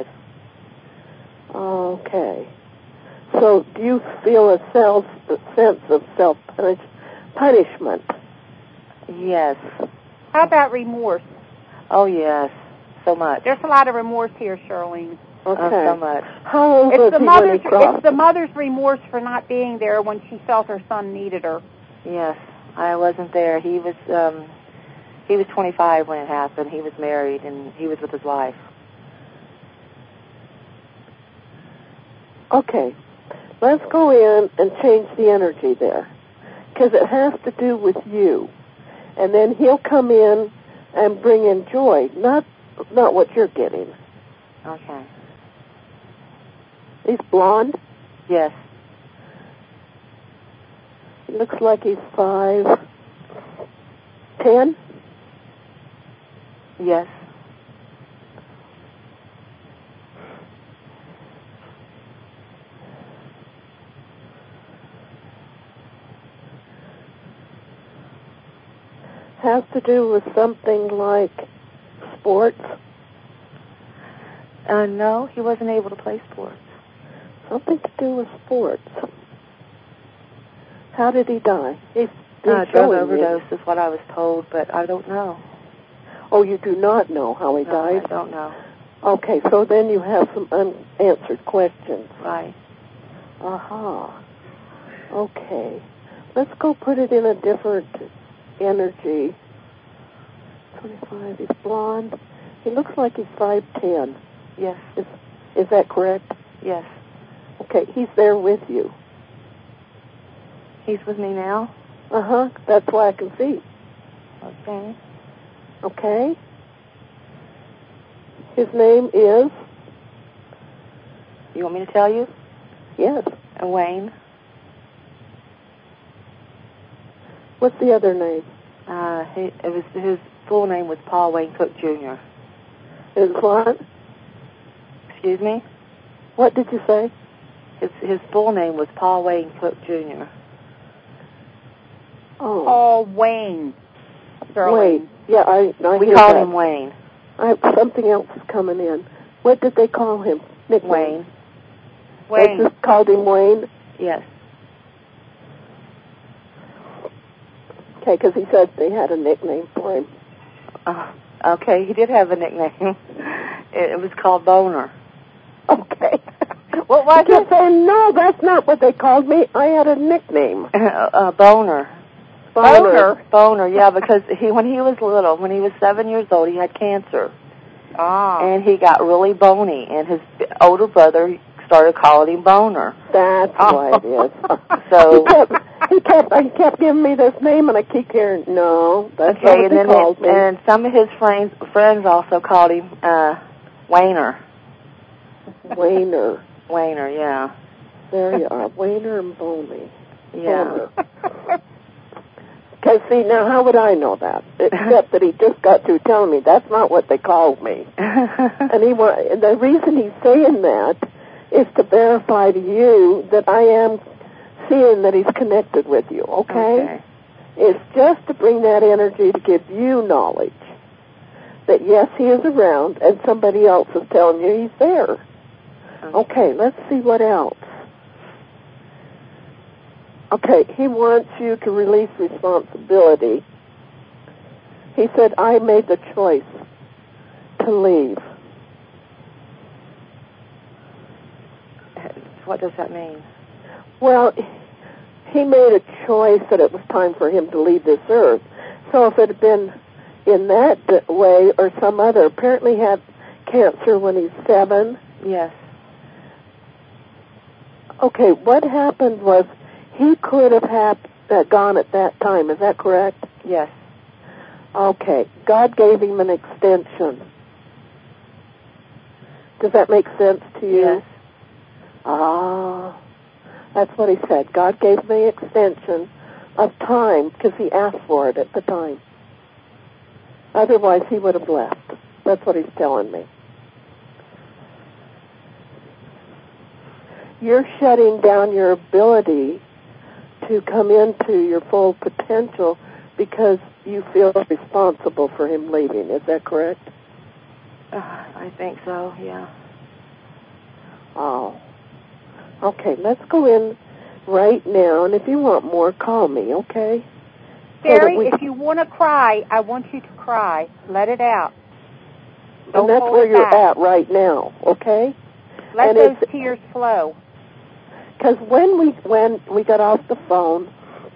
Okay. So do you feel a, self, a sense of self-punishment? Yes. How about remorse? Oh, yes. So much. There's a lot of remorse here, Charlene. Okay. Oh, so much. How old It's was the he mother's. when he crossed? It's the mother's remorse for not being there when she felt her son needed her. Yes, I wasn't there. He was um, he was twenty-five when it happened. He was married, and he was with his wife. Okay. Let's go in and change the energy there. Because it has to do with you. And then he'll come in and bring in joy, not not what you're getting. Okay. He's blonde. Yes. He looks like he's five, ten. Yes. Has to do with something like sports. Uh, no, he wasn't able to play sports. Something to do with sports. How did he die? He's, he's Uh, drug overdose is what I was told, but I don't know. Oh, you do not know how he no, died? I don't know. Okay, so then you have some unanswered questions. Right. Aha. Okay. Let's go put it in a different energy. twenty-five, he's blonde. He looks like he's five ten. Yes. Is, is that correct? Yes. Okay, he's there with you. He's with me now? Uh-huh, that's why I can see. Okay. Okay? His name is? You want me to tell you? Yes. Uh, Wayne. What's the other name? Uh, he, it was his full name was Paul Wayne Cook Junior Is what? Excuse me? What did you say? His his full name was Paul Wayne Cook Junior Oh. Paul Wayne. Charlene. Wayne. Yeah, I, I We hear called that. him Wayne. I, something else is coming in. What did they call him? Nickname? Wayne. Wayne. They just called him Wayne? Yes. Okay, because he said they had a nickname for him. Uh, okay, he did have a nickname. It, it was called Boner. Okay. What was I it? kept saying, no, that's not what they called me. I had a nickname. uh, Boner. Boner. Boner, yeah, because he when he was little, when he was seven years old, he had cancer. Ah. And he got really bony, and his older brother started calling him Boner. That's Oh. why it is. So he kept, he kept he kept giving me this name, and I keep hearing, no, that's okay, not what and he then called it, me. And some of his friends friends also called him uh, Wayner. Wayner. Wayner, yeah. There you are, Wayner and Boney. Yeah. Because, see, now how would I know that? Except that he just got through telling me that's not what they called me. And he wa- and the reason he's saying that is to verify to you that I am seeing that he's connected with you, okay? Okay. It's just to bring that energy to give you knowledge that, yes, he is around, and somebody else is telling you he's there. Okay, okay let's see what else. Okay, he wants you to release responsibility. He said, I made the choice to leave. What does that mean? Well, he made a choice that it was time for him to leave this earth. So if it had been in that way or some other, apparently he had cancer when he's seven. Yes. Okay, what happened was he could have had uh, gone at that time. Is that correct? Yes. Okay. God gave him an extension. Does that make sense to you? Yes. Ah, that's what he said. God gave me extension of time because he asked for it at the time. Otherwise, he would have left. That's what he's telling me. You're shutting down your ability to come into your full potential because you feel responsible for him leaving. Is that correct? Uh, I think so, yeah. Oh. Okay, let's go in right now, and if you want more, call me, okay? Barry, so we... if you want to cry, I want you to cry. Let it out. Don't and that's hold where it you're back. at right now, okay? Let and those tears flow. Because when we when we got off the phone,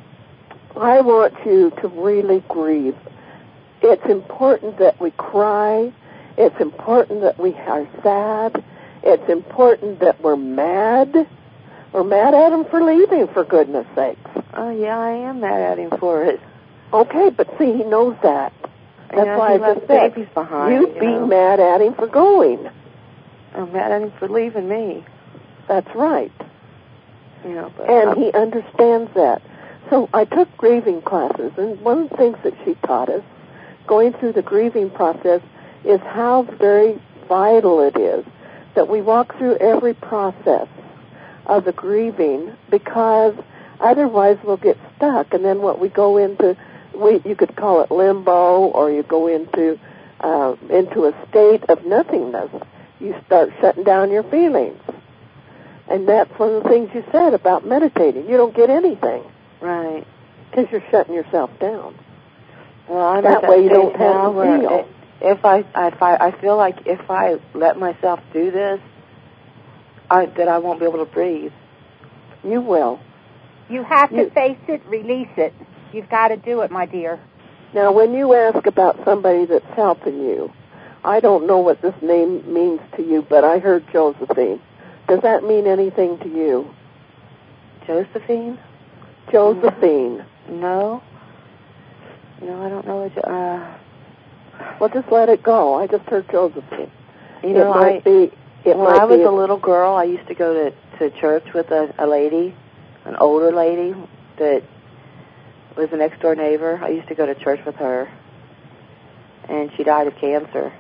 I want you to really grieve. It's important that we cry. It's important that we are sad. It's important that we're mad. We're mad at him for leaving, for goodness sakes. Oh, yeah, I am mad at him for it. Okay, but see, he knows that. That's you know, why he I just left said, babies behind, you'd you be know. mad at him for going. I'm mad at him for leaving me. That's right. You know, but and I'm... he understands that. So I took grieving classes, and one of the things that she taught us, going through the grieving process, is how very vital it is that we walk through every process of the grieving, because otherwise we'll get stuck, and then what we go into, we, you could call it limbo, or you go into uh, into a state of nothingness. You start shutting down your feelings. And that's one of the things you said about meditating. You don't get anything. Right. Because you're shutting yourself down. Well, I'm that at that way you stage don't have now to where feel. It, if I, if I, I feel like if I let myself do this, I, that I won't be able to breathe. You will. You have to you, face it, release it. You've got to do it, my dear. Now, when you ask about somebody that's helping you, I don't know what this name means to you, but I heard Josephine. Does that mean anything to you? Josephine? Josephine. No. No, I don't know what... Uh... Well, just let it go. I just heard Josephine. You know, it might I... Be, it when might I was be a little girl, I used to go to, to church with a, a lady, an older lady that was a next-door neighbor. I used to go to church with her, and she died of cancer.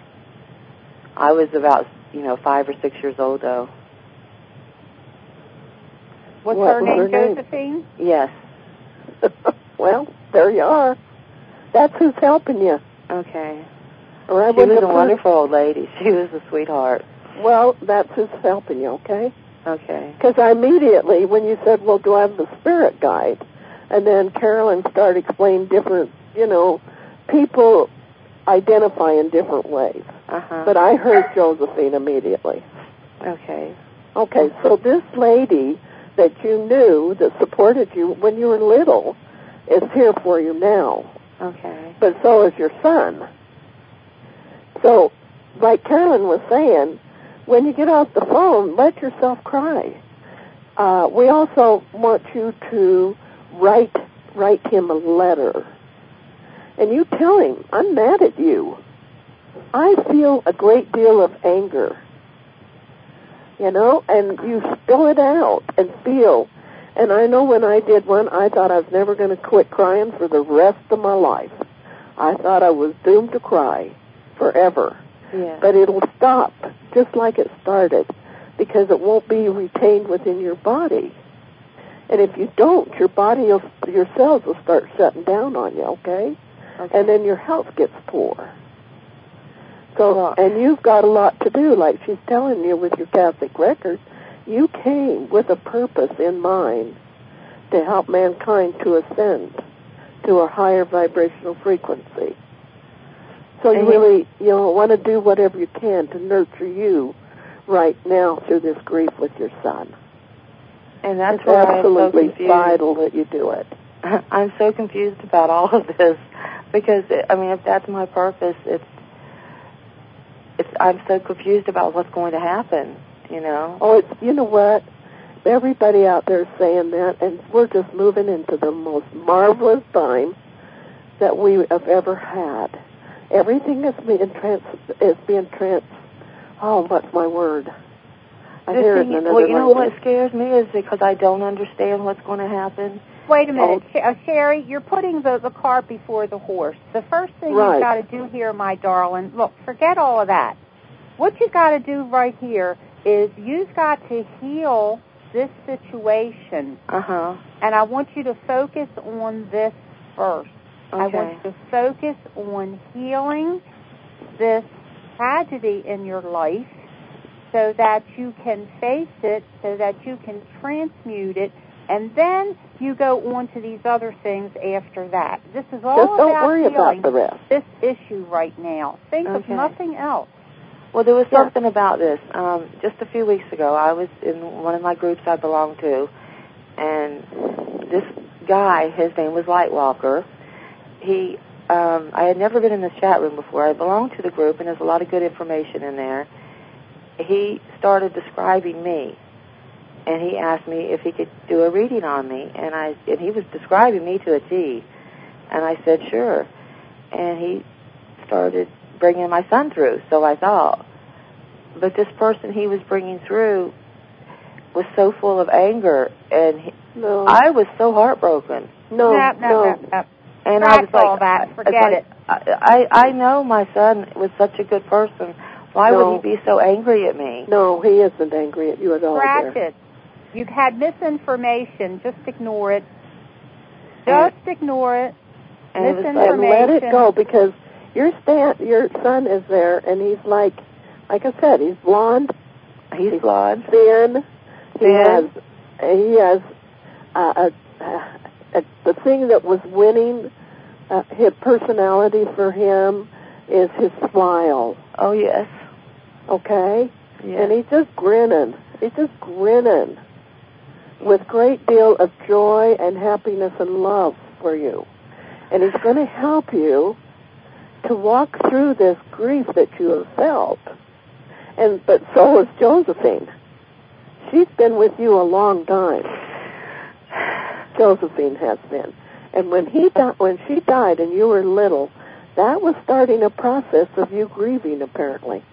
I was about, you know, five or six years old, though. What's what her was name, her name? Josephine? Yes. Well, there you are. That's who's helping you. Okay. Or I she was a heard... wonderful old lady. She was a sweetheart. Well, that's who's helping you, okay? Okay. Because I immediately, when you said, well, do I have the spirit guide? And then Carolyn started explaining different, you know, people identify in different ways. Uh-huh. But I heard Josephine immediately. Okay. Okay, so this lady that you knew that supported you when you were little is here for you now. Okay. But so is your son. So, like Carolyn was saying, when you get off the phone, let yourself cry. Uh, we also want you to write write him a letter. And you tell him, I'm mad at you. I feel a great deal of anger. You know, and you spill it out and feel. And I know when I did one, I thought I was never going to quit crying for the rest of my life. I thought I was doomed to cry forever. Yeah. But it'll stop just like it started because it won't be retained within your body. And if you don't, your body, will, your cells will start shutting down on you, okay? Okay. And then your health gets poor. So, and you've got a lot to do, like she's telling you with your Catholic record. You came with a purpose in mind to help mankind to ascend to a higher vibrational frequency. So you really, you know, want to do whatever you can to nurture you right now through this grief with your son. And that's it's where absolutely I'm so vital that you do it. I'm so confused about all of this because, I mean, if that's my purpose, it's, it's, I'm so confused about what's going to happen, you know? Oh, it's, you know what? Everybody out there is saying that, and we're just moving into the most marvelous time that we have ever had. Everything is being trans, is being trans, oh, what's my word? I the hear thing, it in another well, you know language. what scares me is because I don't understand what's going to happen. Wait a minute, Oh. uh, Sherry, you're putting the, the cart before the horse. The first thing Right. you've got to do here, my darling, look, forget all of that. What you've got to do right here is you've got to heal this situation. Uh-huh. And I want you to focus on this first. Okay. I want you to focus on healing this tragedy in your life so that you can face it, so that you can transmute it, and then you go on to these other things after that. This is all Just don't about worry healing about the rest. this issue right now. Think of Okay. nothing else. Well, there was Yeah. something about this. Um, just a few weeks ago, I was in one of my groups I belong to, and this guy, his name was Lightwalker. He, um, I had never been in this chat room before. I belonged to the group, and there's a lot of good information in there. He started describing me, and he asked me if he could do a reading on me, and I, and he was describing me to a T, and I said sure, and he started bringing my son through, so I thought. But this person he was bringing through was so full of anger, and he, No. I was so heartbroken. No, no, no, no, no. And Scratch I was like, all that. I- Forget like, it. I, I I know my son was such a good person. Why No. would he be so angry at me? No, he isn't angry at you at all, Scratch dear. it. You've had misinformation. Just ignore it. Just ignore it. And it was like, And let it Information. go because your stand, your son is there, and he's like, like I said, he's blonde, he's blonde. thin. He Thin. has, he has uh, a, a, the thing that was winning uh, his personality for him is his smile. Oh yes. Okay, Yes. and he's just grinning. He's just grinning with great deal of joy and happiness and love for you. And he's going to help you to walk through this grief that you have felt. And but so is Josephine. She's been with you a long time. Josephine has been. And when he di- when she died and you were little, that was starting a process of you grieving, apparently.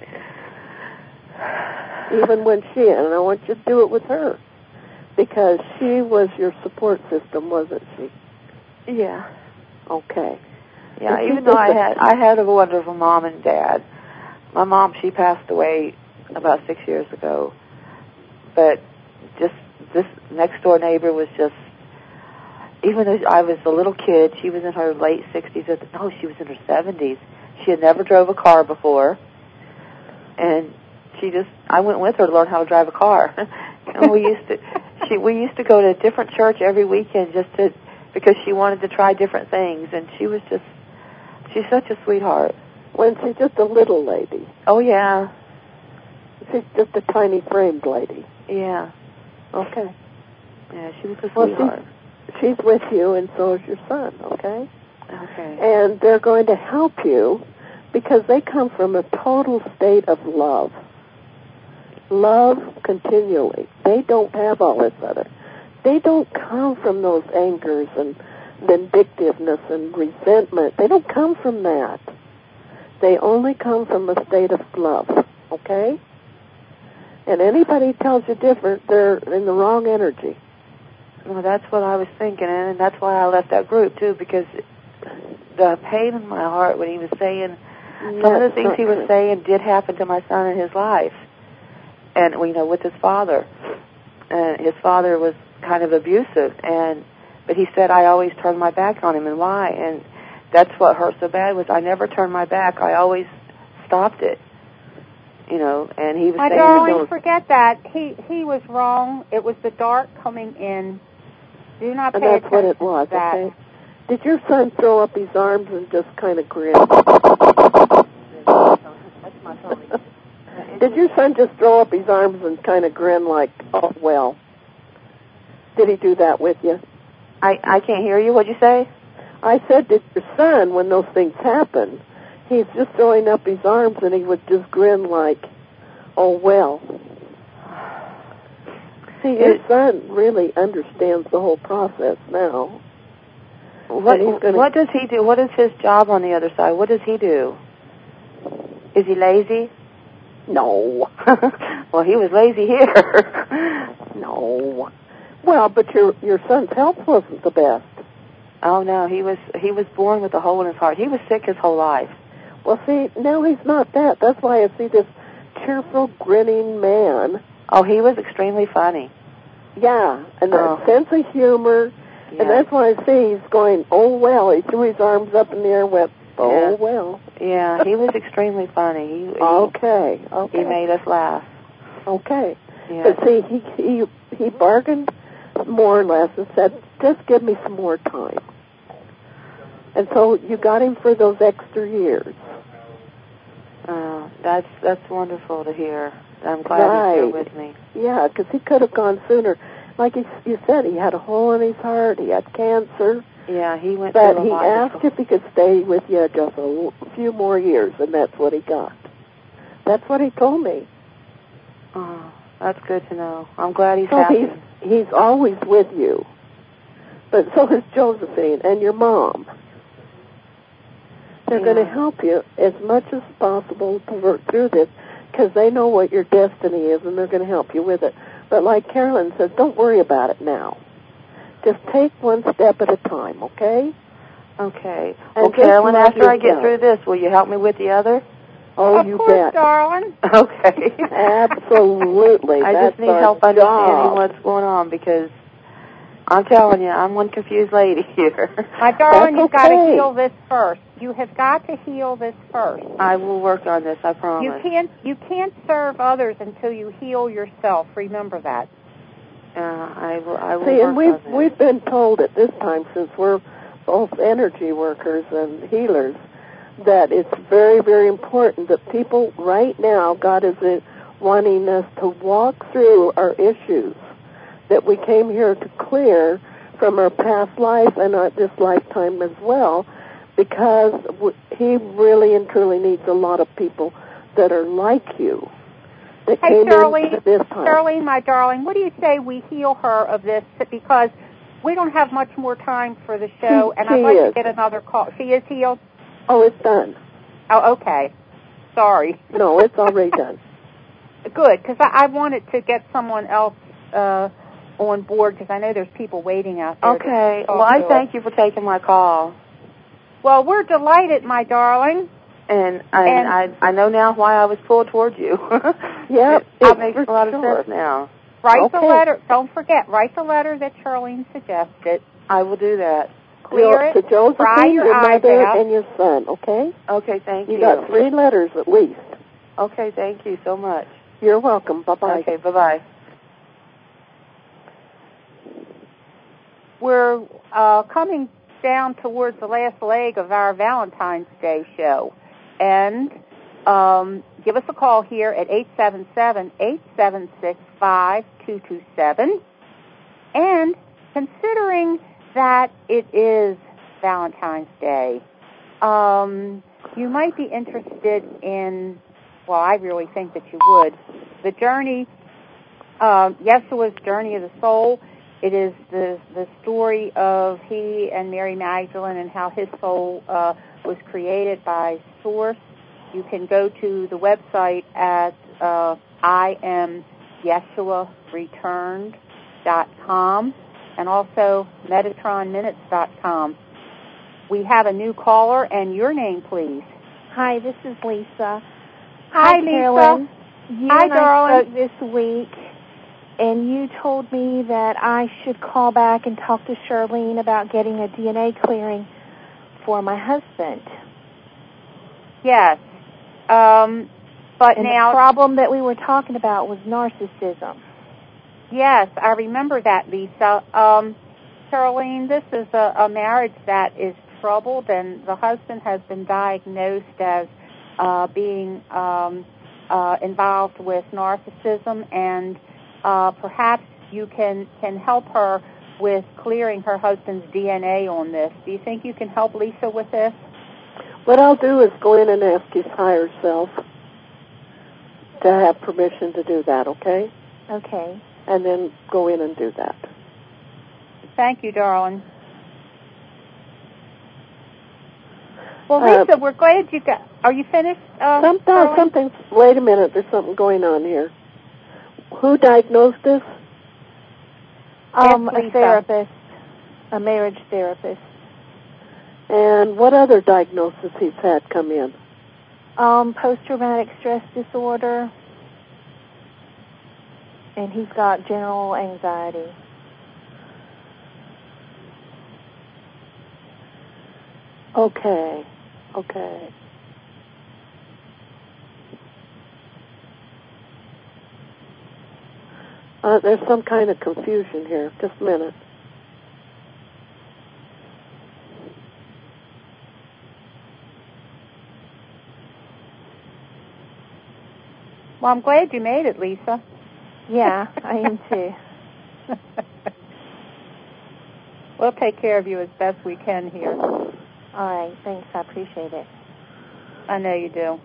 Even when she, and I want you to do it with her, because she was your support system, wasn't she? Yeah. Okay. Yeah, And she even though I just- had I had a wonderful mom and dad. My mom, she passed away about six years ago. But just this next door neighbor was just, even though I was a little kid, she was in her late sixties. At the, no, she was in her seventies. She had never drove a car before, and she just, I went with her to learn how to drive a car. And we used to, she we used to go to a different church every weekend just to, because she wanted to try different things, and she was just, she's such a sweetheart. When she's just a little lady. Oh yeah, She's just a tiny framed lady. yeah, Okay. yeah. She was a Well, sweetheart. She's with you, and so is your son, okay? Okay. And they're going to help you because they come from a total state of love. Love continually. They don't have all this other. they don't come from those angers and vindictiveness and resentment. They don't come from that. They only come from a state of love, okay? And anybody tells you different, they're in the wrong energy. Well, that's what I was thinking, and that's why I left that group, too, because the pain in my heart when he was saying, some of the things he was saying did happen to my son in his life, and, you know, with his father. And his father was kind of abusive, and but he said, I always turned my back on him, and why? And that's what hurt so bad, was I never turned my back. I always stopped it. You know, and he was My saying... darling, those, forget that. He he was wrong. It was the dark coming in. Do not pay and that's attention what it was, to that. okay? Did your son throw up his arms and just kind of grin? Did your son just throw up his arms and kind of grin like, oh, well? Did he do that with you? I, I can't hear you. What'd you say? I said, did your son, when those things happen, he's just throwing up his arms and he would just grin like, oh, well. See, your son really understands the whole process now. What, gonna, what does he do? What is his job on the other side? What does he do? Is he lazy? No. Well, he was lazy here. No. Well, but your your son's health wasn't the best. Oh, no, he was he was born with a hole in his heart. He was sick his whole life. Well, see, now he's not that. That's why I see this cheerful, grinning man. Oh, he was extremely funny. Yeah, and oh. that sense of humor. Yeah. And that's why I see he's going, oh, well. He threw his arms up in the air and went, oh, yeah. well. Yeah, he was extremely funny. He, he, okay, okay. He made us laugh. Okay. Yeah. But see, he, he, he bargained more or less and said, just give me some more time. And so you got him for those extra years. Oh, that's that's wonderful to hear. I'm glad right. he's here with me. Yeah, because he could have gone sooner. Like you, you said, he had a hole in his heart. He had cancer. Yeah, he went but through a he lot. asked But if he could stay with you just a few more years, and that's what he got. That's what he told me. Oh, that's good to know. I'm glad he's so happy. He's, he's always with you. But so is Josephine and your mom. They're yeah. going to help you as much as possible to work through this because they know what your destiny is, and they're going to help you with it. But like Carolyn says, don't worry about it now. Just take one step at a time, okay? Okay. And well, Carolyn, after yourself. I get through this, will you help me with the other? Oh, of you course, bet. darling. Okay. Absolutely. I That's just need our help job. understanding what's going on because I'm telling you, I'm one confused lady here. My darling, That's you've got to okay. heal this first. You have got to heal this first. I will work on this, I promise. You can't you can't serve others until you heal yourself. Remember that. Uh, I will. I will See, work and we've on this. we've been told at this time, since we're both energy workers and healers, that it's very, very important that people right now, God is wanting us to walk through our issues that we came here to clear from our past life and our, this lifetime as well, because He really and truly needs a lot of people that are like you. That hey, came Shirley, into this time. Shirley, my darling, what do you say we heal her of this? Because we don't have much more time for the show, She, and she I'd like is. to get another call. She is healed? Oh, it's done. Oh, okay. Sorry. No, it's already done. Good, because I, I wanted to get someone else uh, on board, because I know there's people waiting out there. Okay. To well, I to thank us. you for taking my call. Well, we're delighted, my darling. And, and, and I I know now why I was pulled towards you. Yeah, it, it makes a lot sure. of sense now. Write okay. the letter. Don't forget, write the letter that Charlene suggested. I will do that. Clear it. To Josephine, Cry your, your eyes mother, out. and your son, okay? Okay, thank you. You got three letters at least. Okay, thank you so much. You're welcome. Bye-bye. Okay, bye-bye. We're uh, coming down towards the last leg of our Valentine's Day show. And um, give us a call here at eight seven seven, eight seven six, five two two seven. And considering that it is Valentine's Day, um, you might be interested in, well, I really think that you would, the journey, uh, Yeshua's Journey of the Soul. it is the the story of he and Mary Magdalene and how his soul uh, was created by Source. You can go to the website at uh, I am Yeshua Returned dot com and also Metatron Minutes dot com. We have a new caller, and your name, please. Hi, this is Lisa. Hi, Lisa. Carolyn. You Hi, and darling. I spoke this week, and you told me that I should call back and talk to Charlene about getting a D N A clearing for my husband. Yes. Um, but and now, the problem that we were talking about was narcissism. Yes, I remember that, Lisa. Um, Charlene, this is a, a marriage that is troubled, and the husband has been diagnosed as uh, being um, uh, involved with narcissism, and uh, perhaps you can, can help her with clearing her husband's D N A on this. Do you think you can help Lisa with this? What I'll do is go in and ask his higher self to have permission to do that, okay? Okay. And then go in and do that. Thank you, darling. Well, Lisa, uh, we're glad you got... Are you finished? Uh, some, no, something... Wait a minute. There's something going on here. Who diagnosed this? Um, a therapist. A marriage therapist. And what other diagnoses he's had come in? Um, post-traumatic stress disorder. And he's got general anxiety. Okay. Okay. Uh, there's some kind of confusion here. Just a minute. Well, I'm glad you made it, Lisa. Yeah, I am too. We'll take care of you as best we can here. All right, thanks. I appreciate it. I know you do.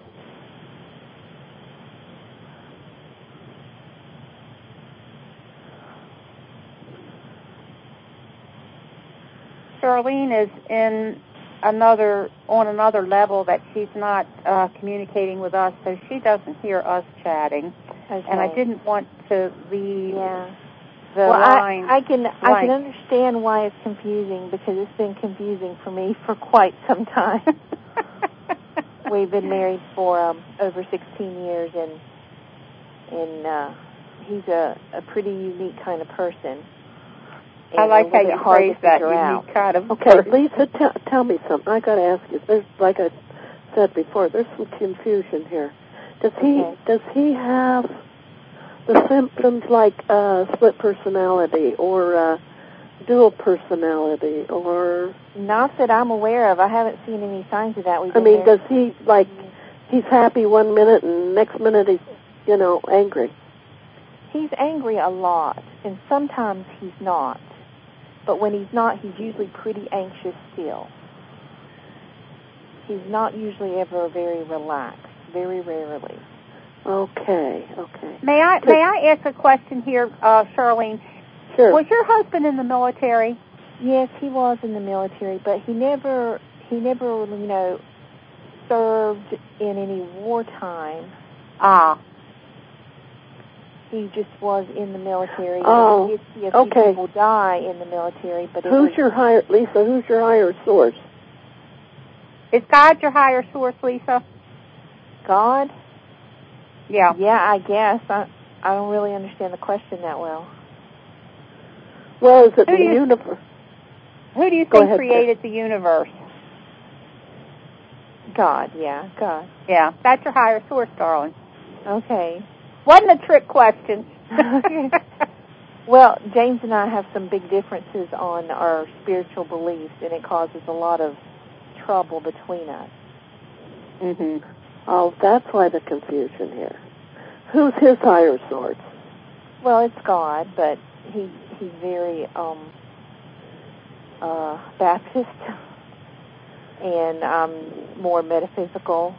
Charlene is in another on another level that she's not uh, communicating with us, so she doesn't hear us chatting. Okay. And I didn't want to leave yeah. the well, line. I, I can blank. I can understand why it's confusing because it's been confusing for me for quite some time. We've been married for um, over sixteen years, and and uh, he's a, a pretty unique kind of person. I like how you phrase that, unique out. kind of Okay, person. Lisa, t- tell me something. I got to ask you. There's, like I said before, there's some confusion here. Does he okay. does he have the symptoms like uh, split personality or uh, dual personality or? Not that I'm aware of. I haven't seen any signs of that. We've I mean, married. does he like he's happy one minute and next minute he's you know angry? He's angry a lot, and sometimes he's not. But when he's not, he's usually pretty anxious still. He's not usually ever very relaxed, very rarely. Okay, okay. May I may I ask a question here, uh, Charlene? Sure. Was your husband in the military? Yes, he was in the military, but he never he never you know served in any wartime. Ah. He just was in the military. Oh, he did see a okay. few people die in the military, but it who's was, your higher Lisa? Who's your higher source? Is God your higher source, Lisa? God? Yeah. Yeah, I guess. I I don't really understand the question that well. Well, is it Who the you, universe? Who do you Go think ahead, created the universe? God, yeah, God. Yeah, that's your higher source, darling. Okay. Wasn't a trick question. Well, James and I have some big differences on our spiritual beliefs, and it causes a lot of trouble between us. Mhm. Oh, that's why the confusion here. Who's his higher source? Well, it's God, but he he's very um uh Baptist and um more metaphysical.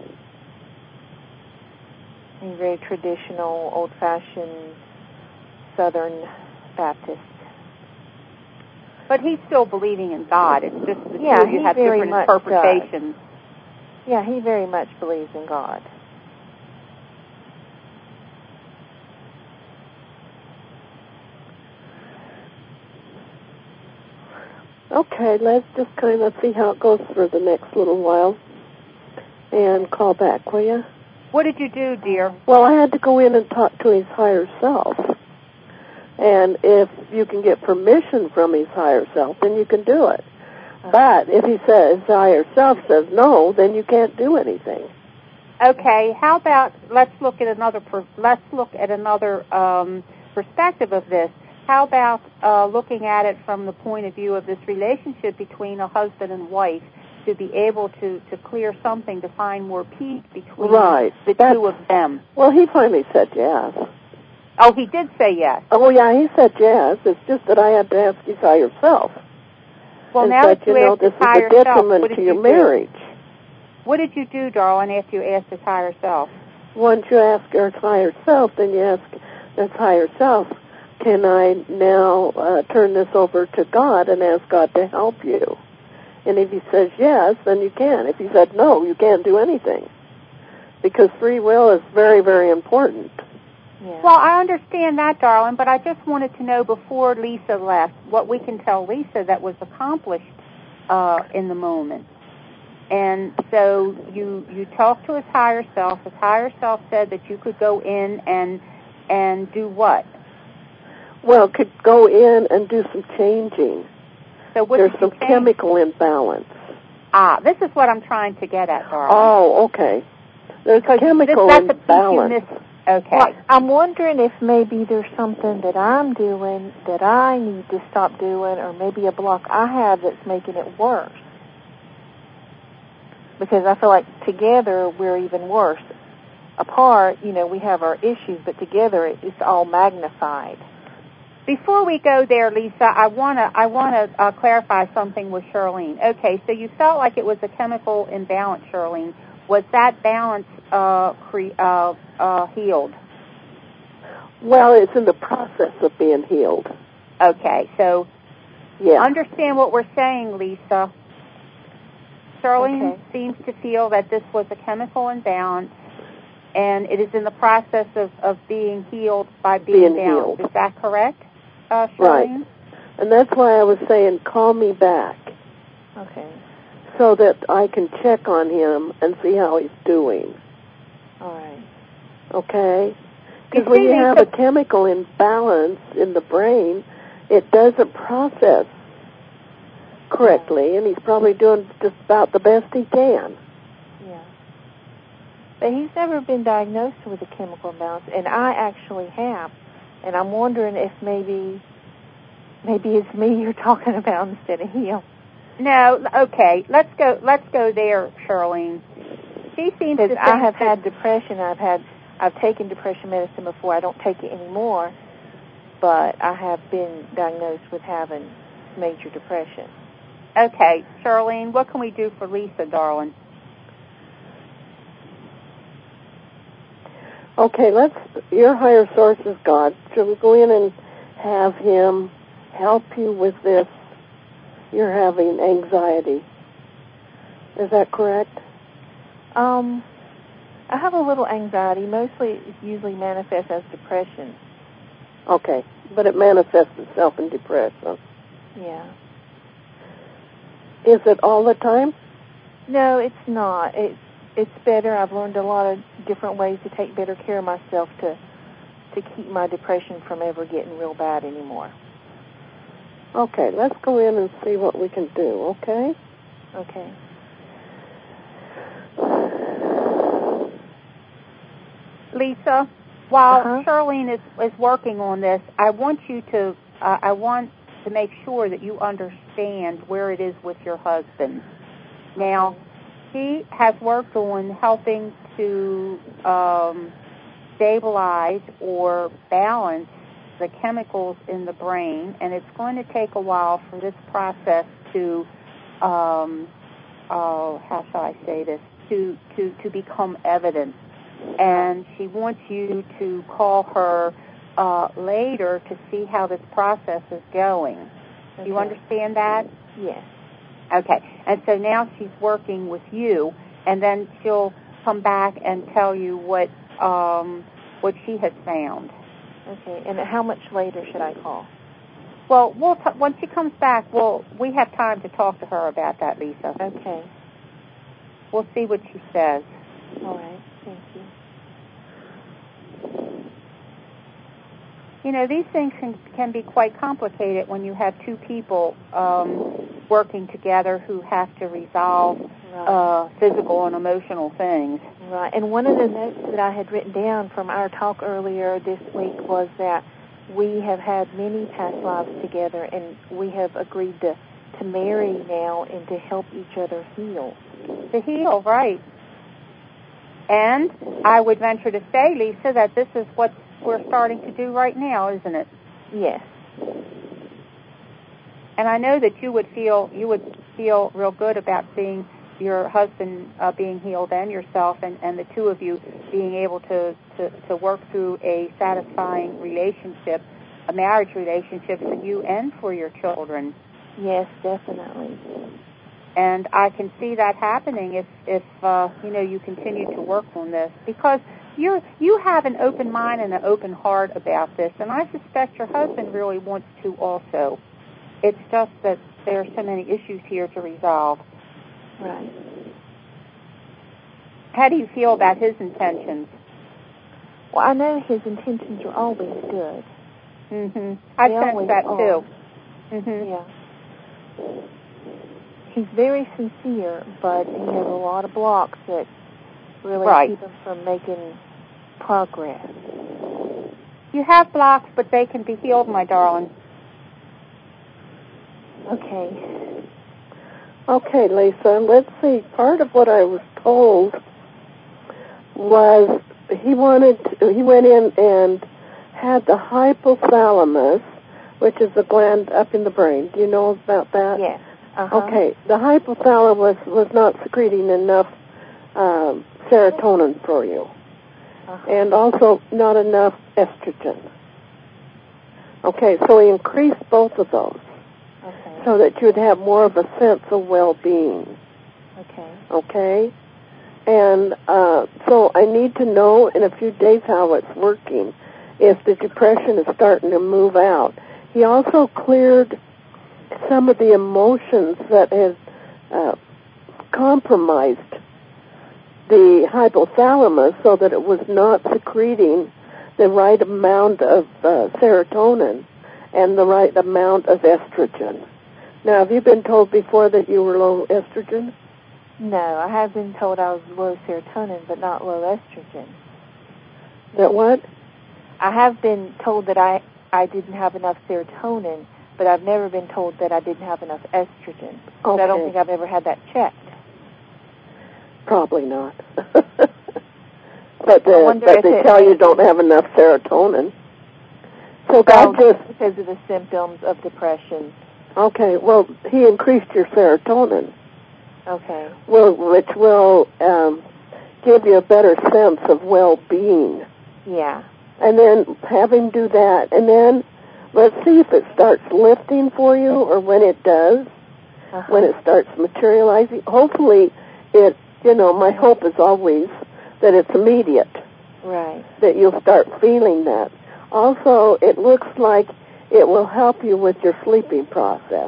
He's very traditional, old-fashioned Southern Baptist. But he's still believing in God. It's just the Yeah, two of you he have very different much interpretations. does. Yeah, he very much believes in God. Okay, let's just kind of see how it goes for the next little while and call back, will you? What did you do, dear? Well, I had to go in and talk to his higher self. And if you can get permission from his higher self, then you can do it. But if he says, his higher self says no, then you can't do anything. Okay, how about let's look at another per, let's look at another um, perspective of this. How about uh, looking at it from the point of view of this relationship between a husband and wife, to be able to, to clear something, to find more peace between right. the That's, two of them? Well, he finally said yes. Oh, he did say yes. Oh, yeah, he said yes. It's just that I had to ask his higher self. Well, and now said, that you, you know, asked this his is higher a detriment self, to you your do? marriage. What did you do, darling, after you asked his higher self? Once you ask your higher self, then you ask his higher self, can I now uh, turn this over to God and ask God to help you? And if he says yes, then you can. If he said no, you can't do anything. Because free will is very, very important. Yeah. Well, I understand that, darling, but I just wanted to know before Lisa left what we can tell Lisa that was accomplished uh, in the moment. And so you you talked to his higher self. His higher self said that you could go in and and do what? Well, could go in and do some changing. So what There's did you some change? chemical imbalance. Ah, this is what I'm trying to get at, darling. Oh, okay. There's because chemical this, that's imbalance. A piece you missed. Okay. Well, I'm wondering if maybe there's something that I'm doing that I need to stop doing, or maybe a block I have that's making it worse. Because I feel like together we're even worse. Apart, you know, we have our issues, but together it's all magnified. Before we go there, Lisa, I want to I want to uh, clarify something with Charlene. Okay, so you felt like it was a chemical imbalance, Charlene. Was that balance uh, cre- uh, uh, healed? Well, it's in the process of being healed. Okay, so yeah. Understand what we're saying, Lisa. Charlene okay. seems to feel that this was a chemical imbalance, and it is in the process of, of being healed by being, being balanced. healed. Is that correct, uh, Charlene? Right. And that's why I was saying, call me back. Okay. So that I can check on him and see how he's doing. All right. Okay? Because when you have a chemical imbalance in the brain, it doesn't process correctly, yeah. and he's probably doing just about the best he can. Yeah. But he's never been diagnosed with a chemical imbalance, and I actually have. And I'm wondering if maybe maybe it's me you're talking about instead of him. No, okay. Let's go. Let's go there, Charlene. She seems to. I have had depression. I've had. I've taken depression medicine before. I don't take it anymore, but I have been diagnosed with having major depression. Okay, Charlene. What can we do for Lisa, darling? Okay, let's. Your higher source is God. Shall we go in and have him help you with this? You're having anxiety. Is that correct? Um, I have a little anxiety. Mostly it usually manifests as depression. Okay, but it manifests itself in depression. Yeah. Is it all the time? No, it's not. It's it's better. I've learned a lot of different ways to take better care of myself to to keep my depression from ever getting real bad anymore. Okay, let's go in and see what we can do, okay? Okay. Lisa, while uh-huh. Charlene is, is working on this, I want you to uh, I want to make sure that you understand where it is with your husband. Now, he has worked on helping to um, stabilize or balance the chemicals in the brain, and it's going to take a while for this process to, um, uh, how shall I say this, to, to, to become evident. And she wants you to call her uh, later to see how this process is going. Okay. Do you understand that? Yes. Okay. And so now she's working with you, and then she'll come back and tell you what um, what she has found. Okay. And how much later should I call? Well, we'll t- when she comes back, we'll we have time to talk to her about that, Lisa. Okay. We'll see what she says. All right. Thank you. You know, these things can, can be quite complicated when you have two people um, working together who have to resolve Right. uh, physical and emotional things. Right. And one of the notes that I had written down from our talk earlier this week was that we have had many past lives together, and we have agreed to, to marry now and to help each other heal. To heal, right. And I would venture to say, Lisa, that this is what we're starting to do right now, isn't it? Yes. And I know that you would feel you would feel real good about seeing your husband uh, being healed and yourself, and, and the two of you being able to, to, to work through a satisfying relationship, a marriage relationship for you and for your children. Yes, definitely. And I can see that happening if, if uh, you know, you continue to work on this, because you you have an open mind and an open heart about this, and I suspect your husband really wants to also. It's just that there are so many issues here to resolve. Right. How do you feel about his intentions? Well, I know his intentions are always good. Mm-hmm. I They sense always that are. too. Mm-hmm. Yeah. He's very sincere, but he has a lot of blocks that really Right. keep him from making progress. You have blocks, but they can be healed, my darling. Okay. Okay, Lisa, let's see. Part of what I was told was he wanted to, he went in and had the hypothalamus, which is the gland up in the brain. Do you know about that? Yes. Uh-huh. Okay. The hypothalamus was not secreting enough um, serotonin for you, Uh-huh. and also not enough estrogen. Okay, so he increased both of those. Okay. So that you'd have more of a sense of well-being. Okay. Okay? And uh, so I need to know in a few days how it's working, if the depression is starting to move out. He also cleared some of the emotions that had uh, compromised the hypothalamus so that it was not secreting the right amount of uh, serotonin and the right amount of estrogen. Now, have you been told before that you were low estrogen? No, I have been told I was low serotonin, but not low estrogen. That what? I have been told that I, I didn't have enough serotonin, but I've never been told that I didn't have enough estrogen. But Okay. I don't think I've ever had that checked. Probably not. But, uh, wonder but if they it tell you may don't have enough serotonin. So Well, God just... because of the symptoms of depression. Okay, well, he increased your serotonin. Okay. Well, which will um, give you a better sense of well-being. Yeah. And then have him do that. And then let's see if it starts lifting for you, or when it does, Uh-huh. when it starts materializing. Hopefully it, you know, my hope is always that it's immediate, Right. that you'll start feeling that. Also, it looks like it will help you with your sleeping process.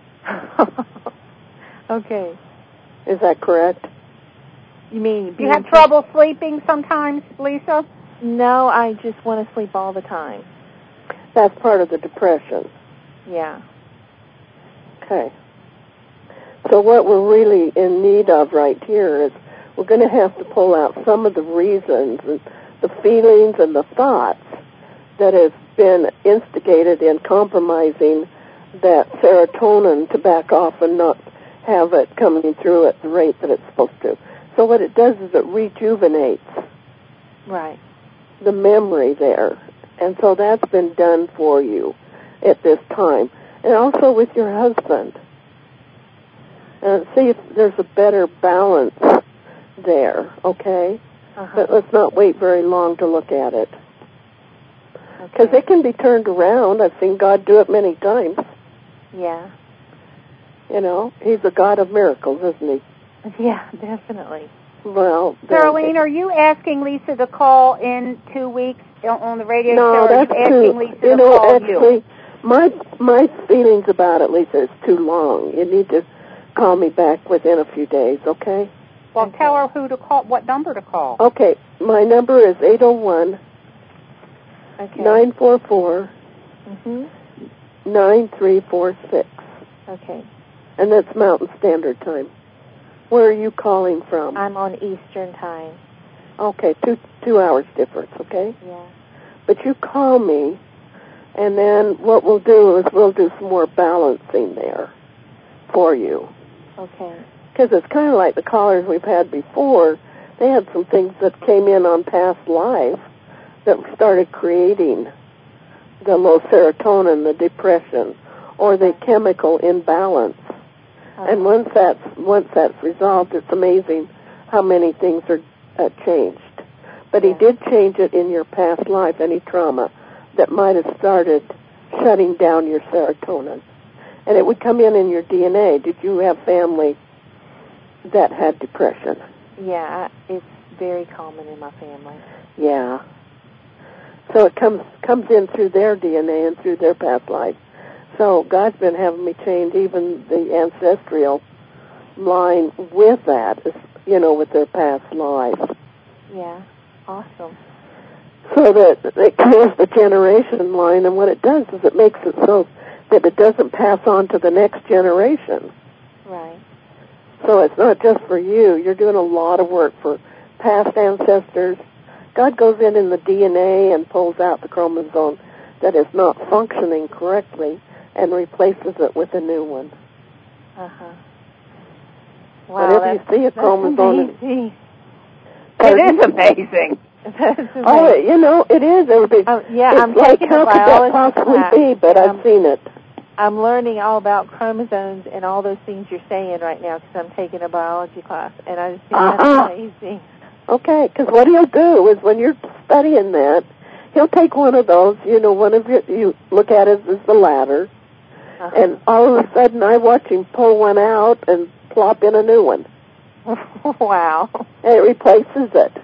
Okay. Is that correct? You mean... Do you have trouble sleeping sometimes, Lisa? No, I just want to sleep all the time. That's part of the depression. Yeah. Okay. So what we're really in need of right here is we're going to have to pull out some of the reasons and the feelings and the thoughts that have been instigated in compromising that serotonin to back off and not have it coming through at the rate that it's supposed to. So what it does is it rejuvenates Right. the memory there. And so that's been done for you at this time. And also with your husband. Uh, see if there's a better balance there, okay? Uh-huh. But let's not wait very long to look at it. Because Okay. it can be turned around. I've seen God do it many times. Yeah. You know, He's a God of miracles, isn't He? Yeah, definitely. Well, Darlene, are you asking Lisa to call in two weeks on the radio no, show? Or that's are you asking too. Lisa You to know, call actually, you? my my feelings about it, Lisa, is too long. You need to call me back within a few days, okay? Well, Okay. tell her who to call, what number to call. Okay, my number is eight oh one, Okay. nine four four, Mhm. nine three four six. Okay. And that's Mountain Standard Time. Where are you calling from? I'm on Eastern Time. Okay, two two hours difference, okay? Yeah. But you call me, and then what we'll do is we'll do some more balancing there for you. Okay. Because it's kind of like the callers we've had before. They had some things that came in on past lives that started creating the low serotonin, the depression, or the chemical imbalance. Uh-huh. And once that's once that's resolved, it's amazing how many things are uh, changed. But Yeah. He did change it in your past life, any trauma that might have started shutting down your serotonin. And it would come in in your D N A. Did you have family that had depression? Yeah, I, it's very common in my family. Yeah. So it comes comes in through their D N A and through their past life. So God's been having me change even the ancestral line with that, you know, with their past lives. Yeah. Awesome. So that it clears the generation line, and what it does is it makes it so that it doesn't pass on to the next generation. Right. So it's not just for you. You're doing a lot of work for past ancestors. God goes in in the D N A and pulls out the chromosome that is not functioning correctly and replaces it with a new one. Uh-huh. Wow, Whenever that's, you see a that's chromosome, amazing. It is amazing. That's amazing. oh, you know, it is. Everybody, Oh, yeah, it's I'm like, taking how a could that biology possibly class, be? But and I've I'm, seen it. I'm learning all about chromosomes and all those things you're saying right now because I'm taking a biology class, and I just think Uh-huh. that's amazing. Okay, because what he'll do is when you're studying that, he'll take one of those, you know, one of your, you look at it as the ladder, Uh-huh. and all of a sudden I watch him pull one out and plop in a new one. Wow. And it replaces it.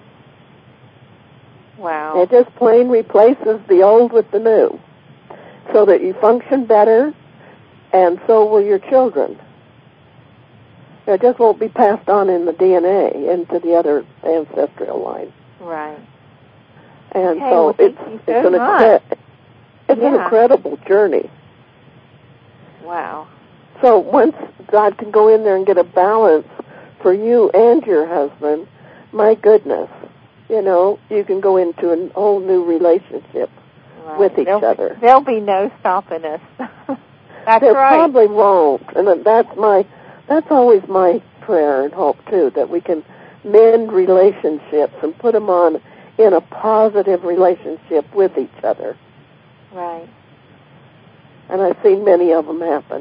Wow. It just plain replaces the old with the new, so that you function better, and so will your children. It just won't be passed on in the D N A into the other ancestral line. Right. And Okay, so well, thank it's you so it's an much. incre- it's an Yeah. incredible journey. Wow. So once God can go in there and get a balance for you and your husband, my goodness, you know, you can go into a whole new relationship Right. with each there'll, other. There'll be no stopping us. That's there right. probably won't, and that's my that's always my prayer and hope too, that we can mend relationships and put them on in a positive relationship with each other. Right. And I've seen many of them happen.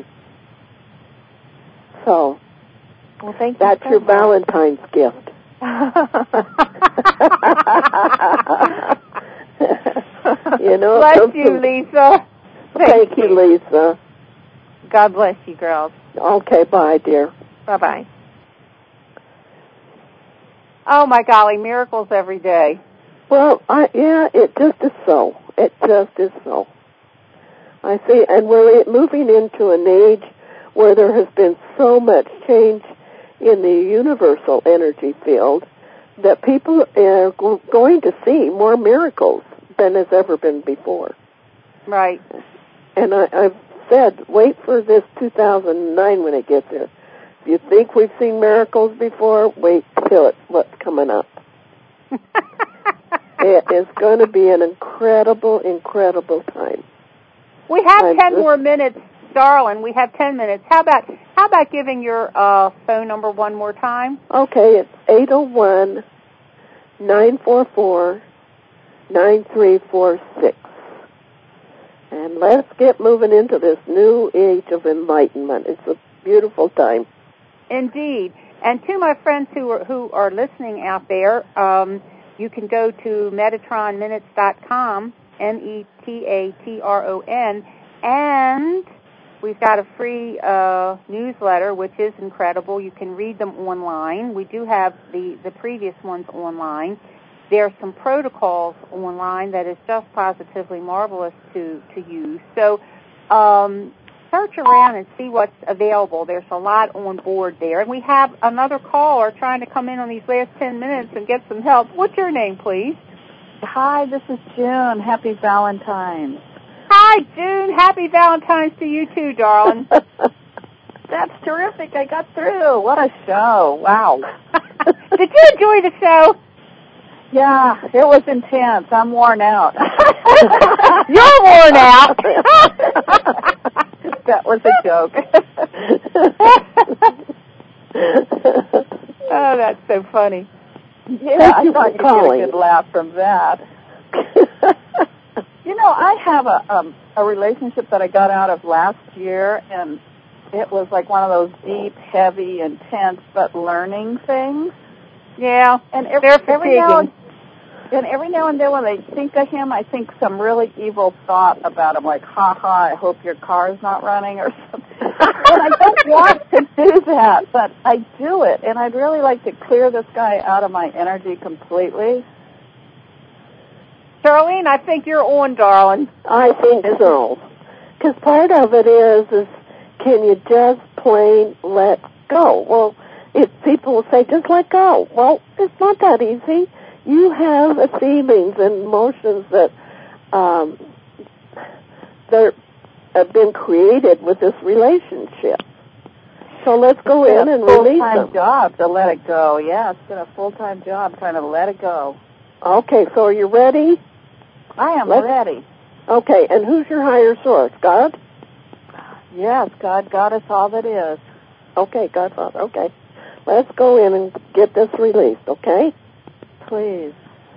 So Well, thank that's you so your much. Valentine's gift. You know, Bless some- you, Lisa. Thank, Thank you, you. Lisa. God bless you, girls. Okay, bye, dear. Bye-bye. Oh, my golly, miracles every day. Well, I yeah, it just is so. It just is so. I see, and we're moving into an age where there has been so much change in the universal energy field that people are go- going to see more miracles than has ever been before. Right. And I, I've said, wait for this two thousand nine when it gets here. If you think we've seen miracles before, wait till it's what's coming up. It is going to be an incredible, incredible time. We have I'm ten just- more minutes, darling. We have ten minutes. How about how about giving your uh, phone number one more time? Okay, it's eight oh one, nine four four, nine three four six. And let's get moving into this new age of enlightenment. It's a beautiful time. Indeed. And to my friends who are who are listening out there, um, you can go to Metatron Minutes dot com M E T A T R O N. And we've got a free uh, newsletter, which is incredible. You can read them online. We do have the, the previous ones online. There are some protocols online that is just positively marvelous to, to use. So um, search around and see what's available. There's a lot on board there. And we have another caller trying to come in on these last ten minutes and get some help. What's your name, please? Hi, this is June. Happy Valentine's. Hi, June. Happy Valentine's to you too, darling. That's terrific. I got through. What a show. Wow. Did you enjoy the show? Yeah, it was intense. I'm worn out. You're worn out. That was a joke. Oh, that's so funny. Yeah, Thank I you thought for you'd calling. get a good laugh from that. You know, I have a um, a relationship that I got out of last year, and it was like one of those deep, heavy, intense, but learning things. Yeah, and every, they're every now and, fatiguing. and every now and then when I think of him, I think some really evil thought about him, like, ha ha, I hope your car's not running or something. And I don't want to do that, but I do it, and I'd really like to clear this guy out of my energy completely. Charlene, I think you're on, darling. I think so. Because part of it is, is can you just plain let go? Well, if people will say, just let go. Well, it's not that easy. You have feelings and emotions that um, that have been created with this relationship. So let's go it's in and release release them. them. It's been a full-time job to let it go. Yeah, it's been a full-time job trying to let it go. Okay, so are you ready? I am Let's, ready. Okay, and who's your higher source? God? Yes, God, God is all that is. Okay, Godfather, okay. Let's go in and get this released, okay? Please.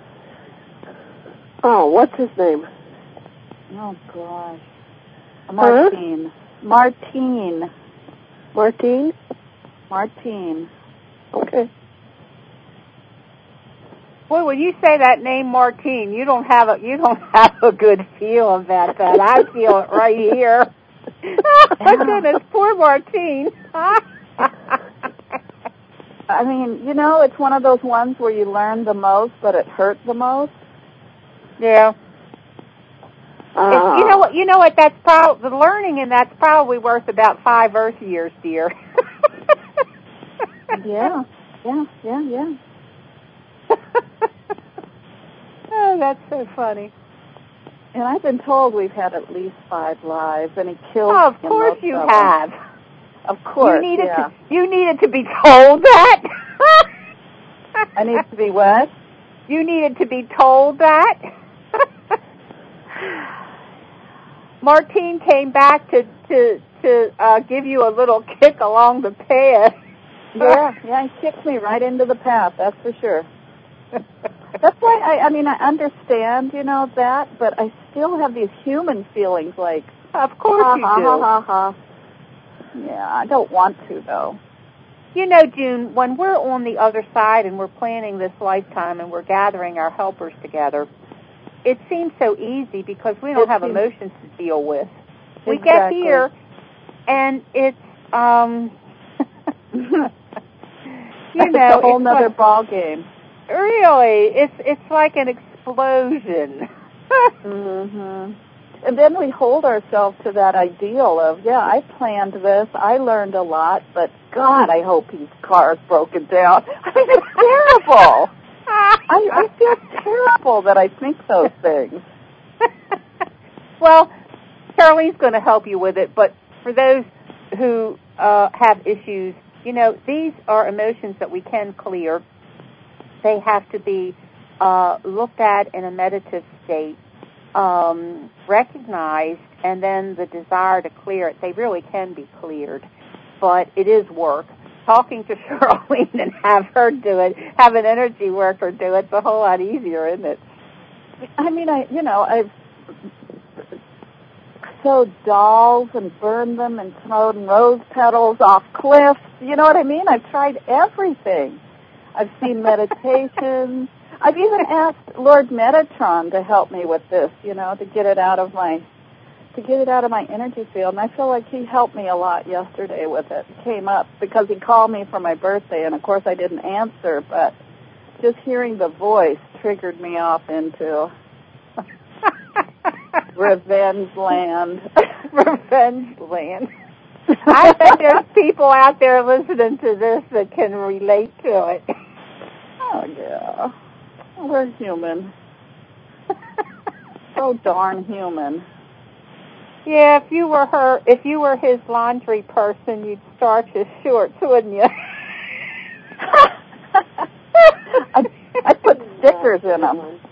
Oh, what's his name? Oh, gosh. Martine. Huh? Martine. Martine? Martine. Okay. Boy, when you say that name, Martine, you don't have a you don't have a good feel about that. I feel it right here. Oh my goodness, poor Martine. I mean, you know, it's one of those ones where you learn the most, but it hurt the most. Yeah. Uh, It's, you know what? You know what? That's probably the learning, and that's probably worth about five Earth years, dear. Yeah, yeah, yeah, yeah. Oh, that's so funny. And I've been told we've had at least five lives, and he killed. Oh, of course you of have. Them. Of course, you needed yeah. to. You needed to be told that. I need to be what? You needed to be told that. Martine came back to to to uh, give you a little kick along the path. Yeah, yeah, he kicked me right into the path. That's for sure. That's why I, I mean, I understand, you know, that, but I still have these human feelings, like, of course ha, you ha, do. Ha, ha, ha. Yeah, I don't want to, though. You know, June, when we're on the other side and we're planning this lifetime and we're gathering our helpers together, it seems so easy because we don't It have seems, emotions to deal with. We exactly. get here, and it's, um, you know, it's a whole it's nother like, ball game. Really, it's it's like an explosion. Mhm. And then we hold ourselves to that ideal of, yeah, I planned this, I learned a lot, but God, I hope his car's broken down. I mean, it's terrible. I, I feel terrible that I think those things. Well, Charlene's going to help you with it, but for those who uh, have issues, you know, these are emotions that we can clear. They have to be uh, looked at in a meditative state, um, recognized, and then the desire to clear it. They really can be cleared, but it is work. Talking to Charlene and have her do it, have an energy worker do it, it's a whole lot easier, isn't it? I mean, I, you know, I've sewed dolls and burned them and thrown rose petals off cliffs. You know what I mean? I've tried everything. I've seen meditations. I've even asked Lord Metatron to help me with this, you know, to get it out of my to get it out of my energy field. And I feel like he helped me a lot yesterday with it. It came up because he called me for my birthday, and of course I didn't answer, but just hearing the voice triggered me off into revenge land. Revenge land. I bet there's people out there listening to this that can relate to it. Oh, yeah. We're human. So darn human. Yeah, if you were her, if you were his laundry person, you'd starch his shorts, wouldn't you? I'd, I'd put stickers in them.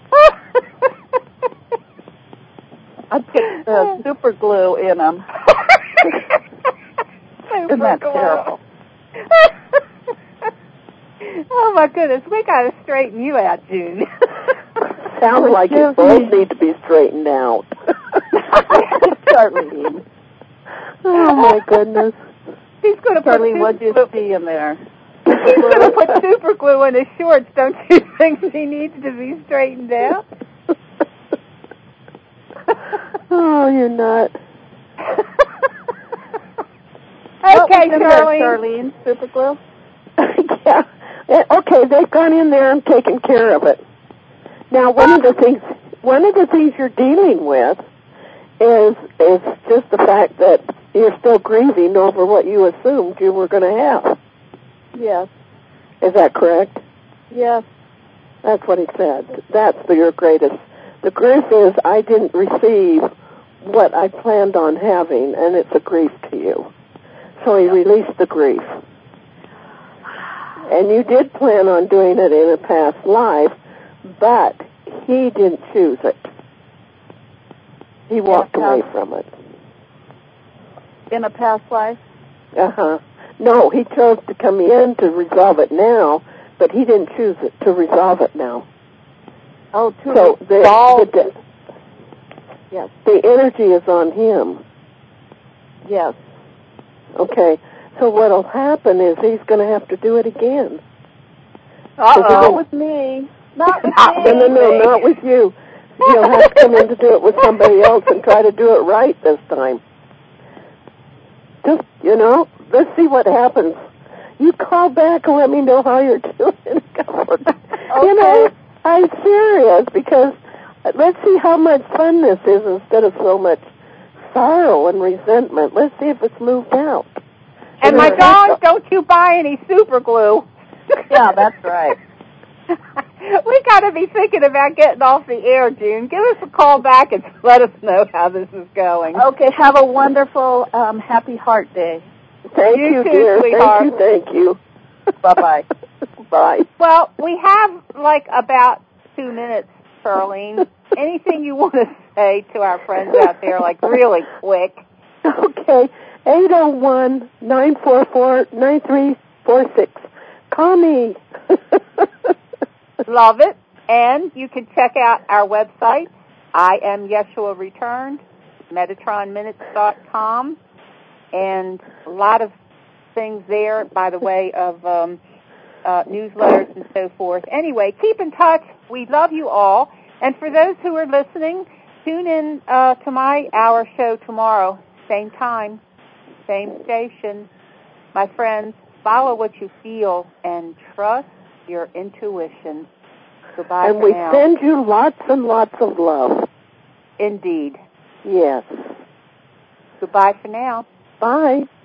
I'd put uh, super glue in them. Isn't that terrible? Oh, my goodness. We got to straighten you out, June. Sounds like you both need to be straightened out. Charlene. Oh, my goodness. He's going to put Charlene, what'd you see in there? He's going to put super glue in his shorts. Don't you think he needs to be straightened out? Oh, you're not. Okay, Charlene. Charlene, super glue? Yeah. Okay, they've gone in there and taken care of it. Now, one of the things, one of the things you're dealing with is is just the fact that you're still grieving over what you assumed you were going to have. Yes. Is that correct? Yes. That's what he said. That's the, your greatest. The grief is I didn't receive what I planned on having, and it's a grief to you. So he released the grief. And you did plan on doing it in a past life, but he didn't choose it. He walked away from it. In a past life? Uh-huh. No, he chose to come in to resolve it now, but he didn't choose it to resolve it now. Oh, to so resolve the, the, yes. The energy is on him. Yes. Okay. So what'll happen is he's going to have to do it again. Uh-oh. Not with me. Not with me. No, no, no, not with you. He'll have to come in to do it with somebody else and try to do it right this time. Just, you know, let's see what happens. You call back and let me know how you're doing. Okay. You know, I'm serious because let's see how much fun this is instead of so much sorrow and resentment. Let's see if it's moved out. And my dog, don't you buy any super glue. Yeah, that's right. We got to be thinking about getting off the air, June. Give us a call back and let us know how this is going. Okay, have a wonderful, um, happy heart day. Thank you, you too, dear. Sweetheart. Thank you, thank you. Bye-bye. Bye. Well, we have, like, about two minutes, Charlene. Anything you want to say to our friends out there, like, really quick? Okay. eight oh one, nine four four, nine three four six. Call me. Love it. And you can check out our website, I Am Yeshua Returned, Metatron Minutes dot com, and a lot of things there by the way of um, uh, newsletters and so forth. Anyway, keep in touch. We love you all. And for those who are listening, tune in uh, to my hour show tomorrow, same time, same station. My friends, follow what you feel and trust your intuition. Goodbye and for we now. send you lots and lots of love. Indeed. Yes. Goodbye for now. Bye.